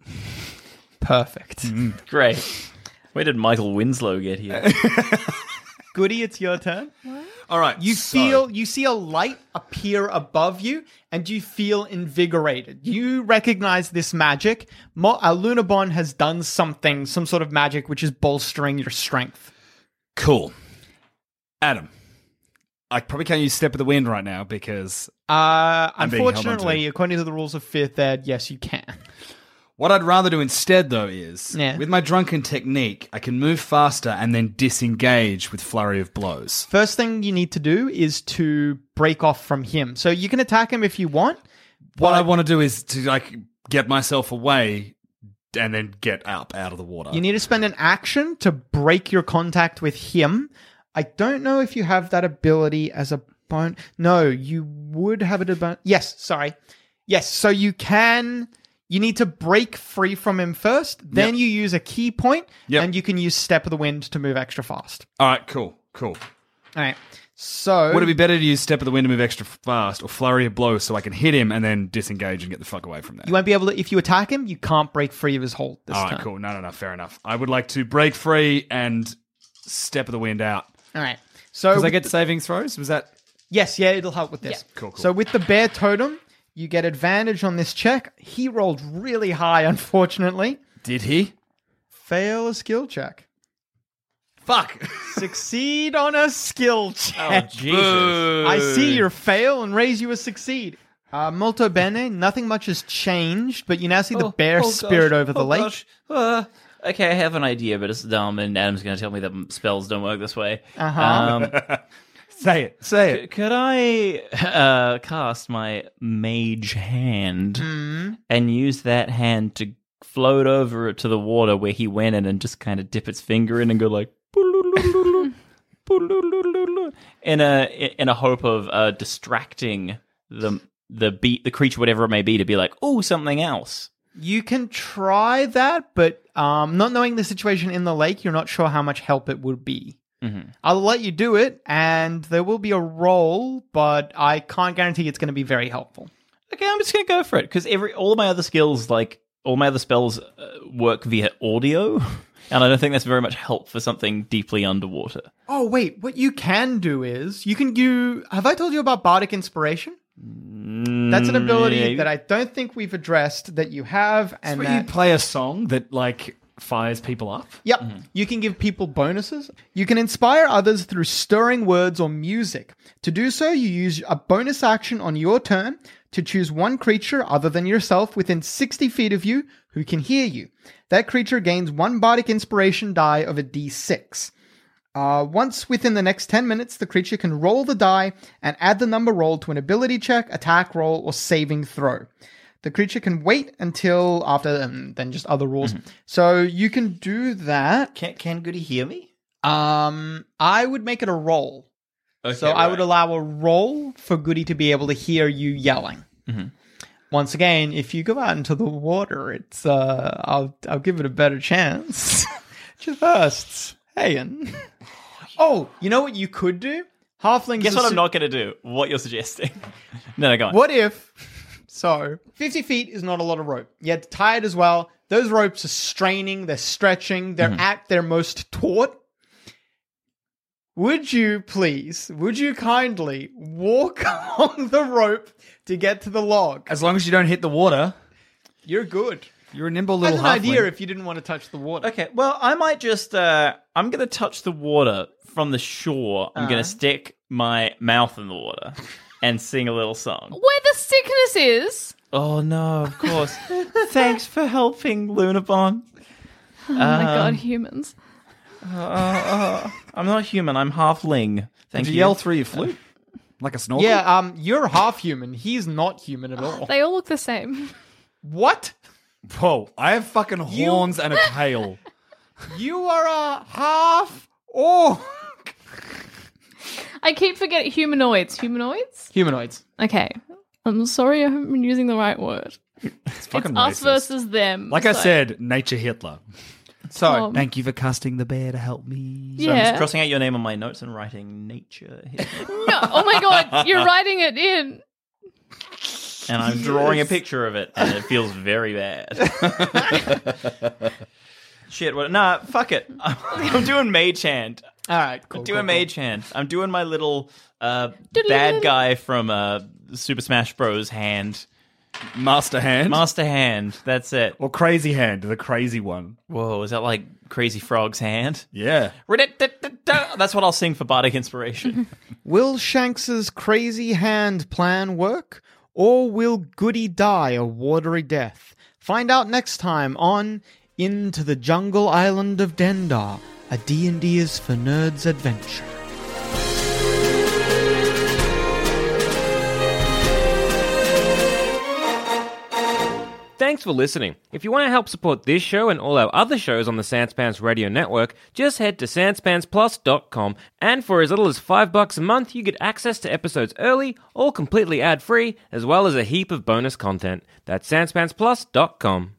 Perfect. Great. Where did Michael Winslow get here? Goody, it's your turn. What? All right. You see a light appear above you, and you feel invigorated. You recognize this magic. Lunabon has done some sort of magic, which is bolstering your strength. Cool. Adam, I probably can't use Step of the Wind right now because unfortunately, according to the rules of 5th Ed, yes, you can. What I'd rather do instead, though, is with my drunken technique, I can move faster and then disengage with Flurry of Blows. First thing you need to do is to break off from him. So you can attack him if you want. What I want to do is to get myself away and then get up out of the water. You need to spend an action to break your contact with him. I don't know if you have that ability as a bonus. No, you would have it. Yes, sorry. Yes, so you can... You need to break free from him first, then you use a key point, and you can use Step of the Wind to move extra fast. All right, cool. All right, so... Would it be better to use Step of the Wind to move extra fast or Flurry of Blows so I can hit him and then disengage and get the fuck away from there? You won't be able to... If you attack him, you can't break free of his hold this All turn. right, cool. No, fair enough. I would like to break free and Step of the Wind out. All right, so... Because I get saving throws? Was that... Yes, it'll help with this. Yeah. Cool. So with the bear totem... You get advantage on this check. He rolled really high, unfortunately. Did he? Fail a skill check. Fuck. Succeed on a skill check. Oh, Jesus. I see your fail and raise you a succeed. Molto bene, nothing much has changed, but you now see the bear spirit over the lake. Okay, I have an idea, but it's dumb, and Adam's going to tell me that spells don't work this way. Say it. Could I cast my mage hand and use that hand to float over to the water where he went in and just kind of dip its finger in and go like in a hope of distracting the creature, whatever it may be, to be like, oh, something else. You can try that, but not knowing the situation in the lake, you're not sure how much help it would be. Mm-hmm. I'll let you do it, and there will be a roll, but I can't guarantee it's going to be very helpful. Okay, I'm just going to go for it, because all of my other skills, like all my other spells, work via audio, and I don't think that's very much help for something deeply underwater. Oh, wait, what you can do is, have I told you about Bardic Inspiration? That's an ability that I don't think we've addressed that you have. And and where you play a song that, like, fires people up? Yep. You can give people bonuses. You can inspire others through stirring words or music. To do so, you use a bonus action on your turn to choose one creature other than yourself within 60 feet of you who can hear you. That creature gains 1 bardic inspiration die of a d6. Once within the next 10 minutes, the creature can roll the die and add the number rolled to an ability check, attack roll, or saving throw. The creature can wait until after, then just other rules. So you can do that. Can Goody hear me? I would make it a roll. Okay, so I would allow a roll for Goody to be able to hear you yelling. Once again, if you go out into the water, it's I'll give it a better chance. Just Hayan. Oh, you know what you could do? Halflings. Guess what I'm not going to do? What you're suggesting? No, go on. What if? So, 50 feet is not a lot of rope. Yet tired as well. Those ropes are straining, they're stretching, they're at their most taut. Would you kindly walk along the rope to get to the log? As long as you don't hit the water. You're good. You're a nimble little halfling. That's an idea halfling. if you didn't want to touch the water. Okay, well, I might just... I'm going to touch the water from the shore. I'm going to stick my mouth in the water and sing a little song. Where the sickness is. Oh, no, of course. Thanks for helping, Lunabon. Oh my god, humans. I'm not human. I'm halfling. Thank Did you. you yell through your flute? Like a snorkel? Yeah, you're half human. He's not human at all. They all look the same. What? Whoa, I have fucking horns and a tail. You are a half orc. I keep forgetting humanoids. Humanoids? Humanoids. Okay. I'm sorry I haven't been using the right word. It's fucking us racist. versus them. Like I so- said, nature Hitler. So, thank you for casting the bear to help me. So I'm just crossing out your name on my notes and writing nature. No, oh my god, you're writing it in. And I'm drawing a picture of it, and it feels very bad. Shit, what? Nah, fuck it. I'm doing Mage Hand. All right, cool. I'm doing Mage Hand. I'm doing my little bad guy from Super Smash Bros. Hand. Master Hand? Master Hand, that's it. Or Crazy Hand, the crazy one. Whoa, is that like Crazy Frog's hand? Yeah. That's what I'll sing for Bardic Inspiration. Will Shanks's crazy hand plan work? Or will Goody die a watery death? Find out next time on Into the Jungle Island of Dendar, a D&D is for Nerds adventure. Thanks for listening. If you want to help support this show and all our other shows on the Sanspants Radio Network, just head to sanspantsplus.com, and for as little as $5 a month, you get access to episodes early, all completely ad-free, as well as a heap of bonus content. That's sanspantsplus.com.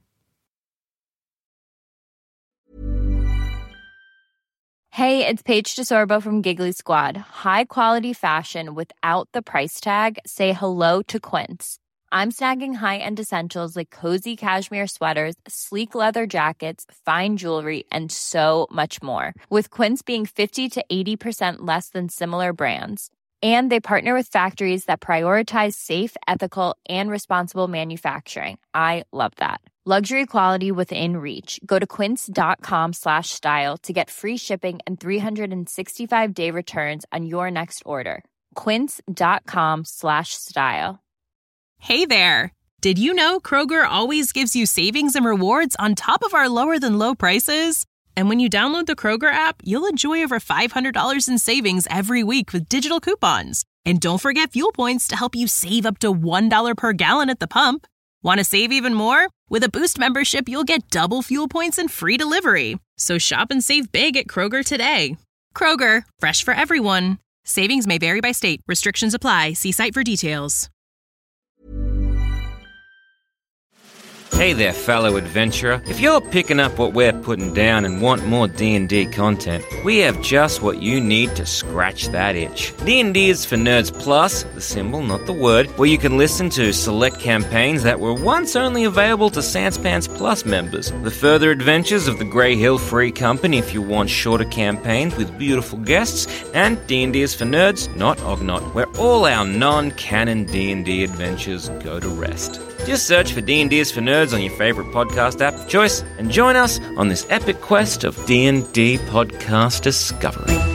Hey, it's Paige DeSorbo from Giggly Squad. High quality fashion without the price tag. Say hello to Quince. I'm snagging high-end essentials like cozy cashmere sweaters, sleek leather jackets, fine jewelry, and so much more. With Quince being 50 to 80% less than similar brands. And they partner with factories that prioritize safe, ethical, and responsible manufacturing. I love that. Luxury quality within reach. Go to quince.com/style to get free shipping and 365-day returns on your next order. Quince.com/style. Hey there! Did you know Kroger always gives you savings and rewards on top of our lower-than-low prices? And when you download the Kroger app, you'll enjoy over $500 in savings every week with digital coupons. And don't forget Fuel Points to help you save up to $1 per gallon at the pump. Want to save even more? With a Boost membership, you'll get double Fuel Points and free delivery. So shop and save big at Kroger today. Kroger, fresh for everyone. Savings may vary by state. Restrictions apply. See site for details. Hey there, fellow adventurer. If you're picking up what we're putting down and want more D&D content, we have just what you need to scratch that itch. D&D is for Nerds Plus, the symbol, not the word, where you can listen to select campaigns that were once only available to Sanspants Plus members. The further adventures of the Grey Hill Free Company if you want shorter campaigns with beautiful guests, and D&D is for Nerds, not Ognot, where all our non-canon D&D adventures go to rest. Just search for D&D is for Nerds on your favorite podcast app of choice and join us on this epic quest of D&D podcast discovery.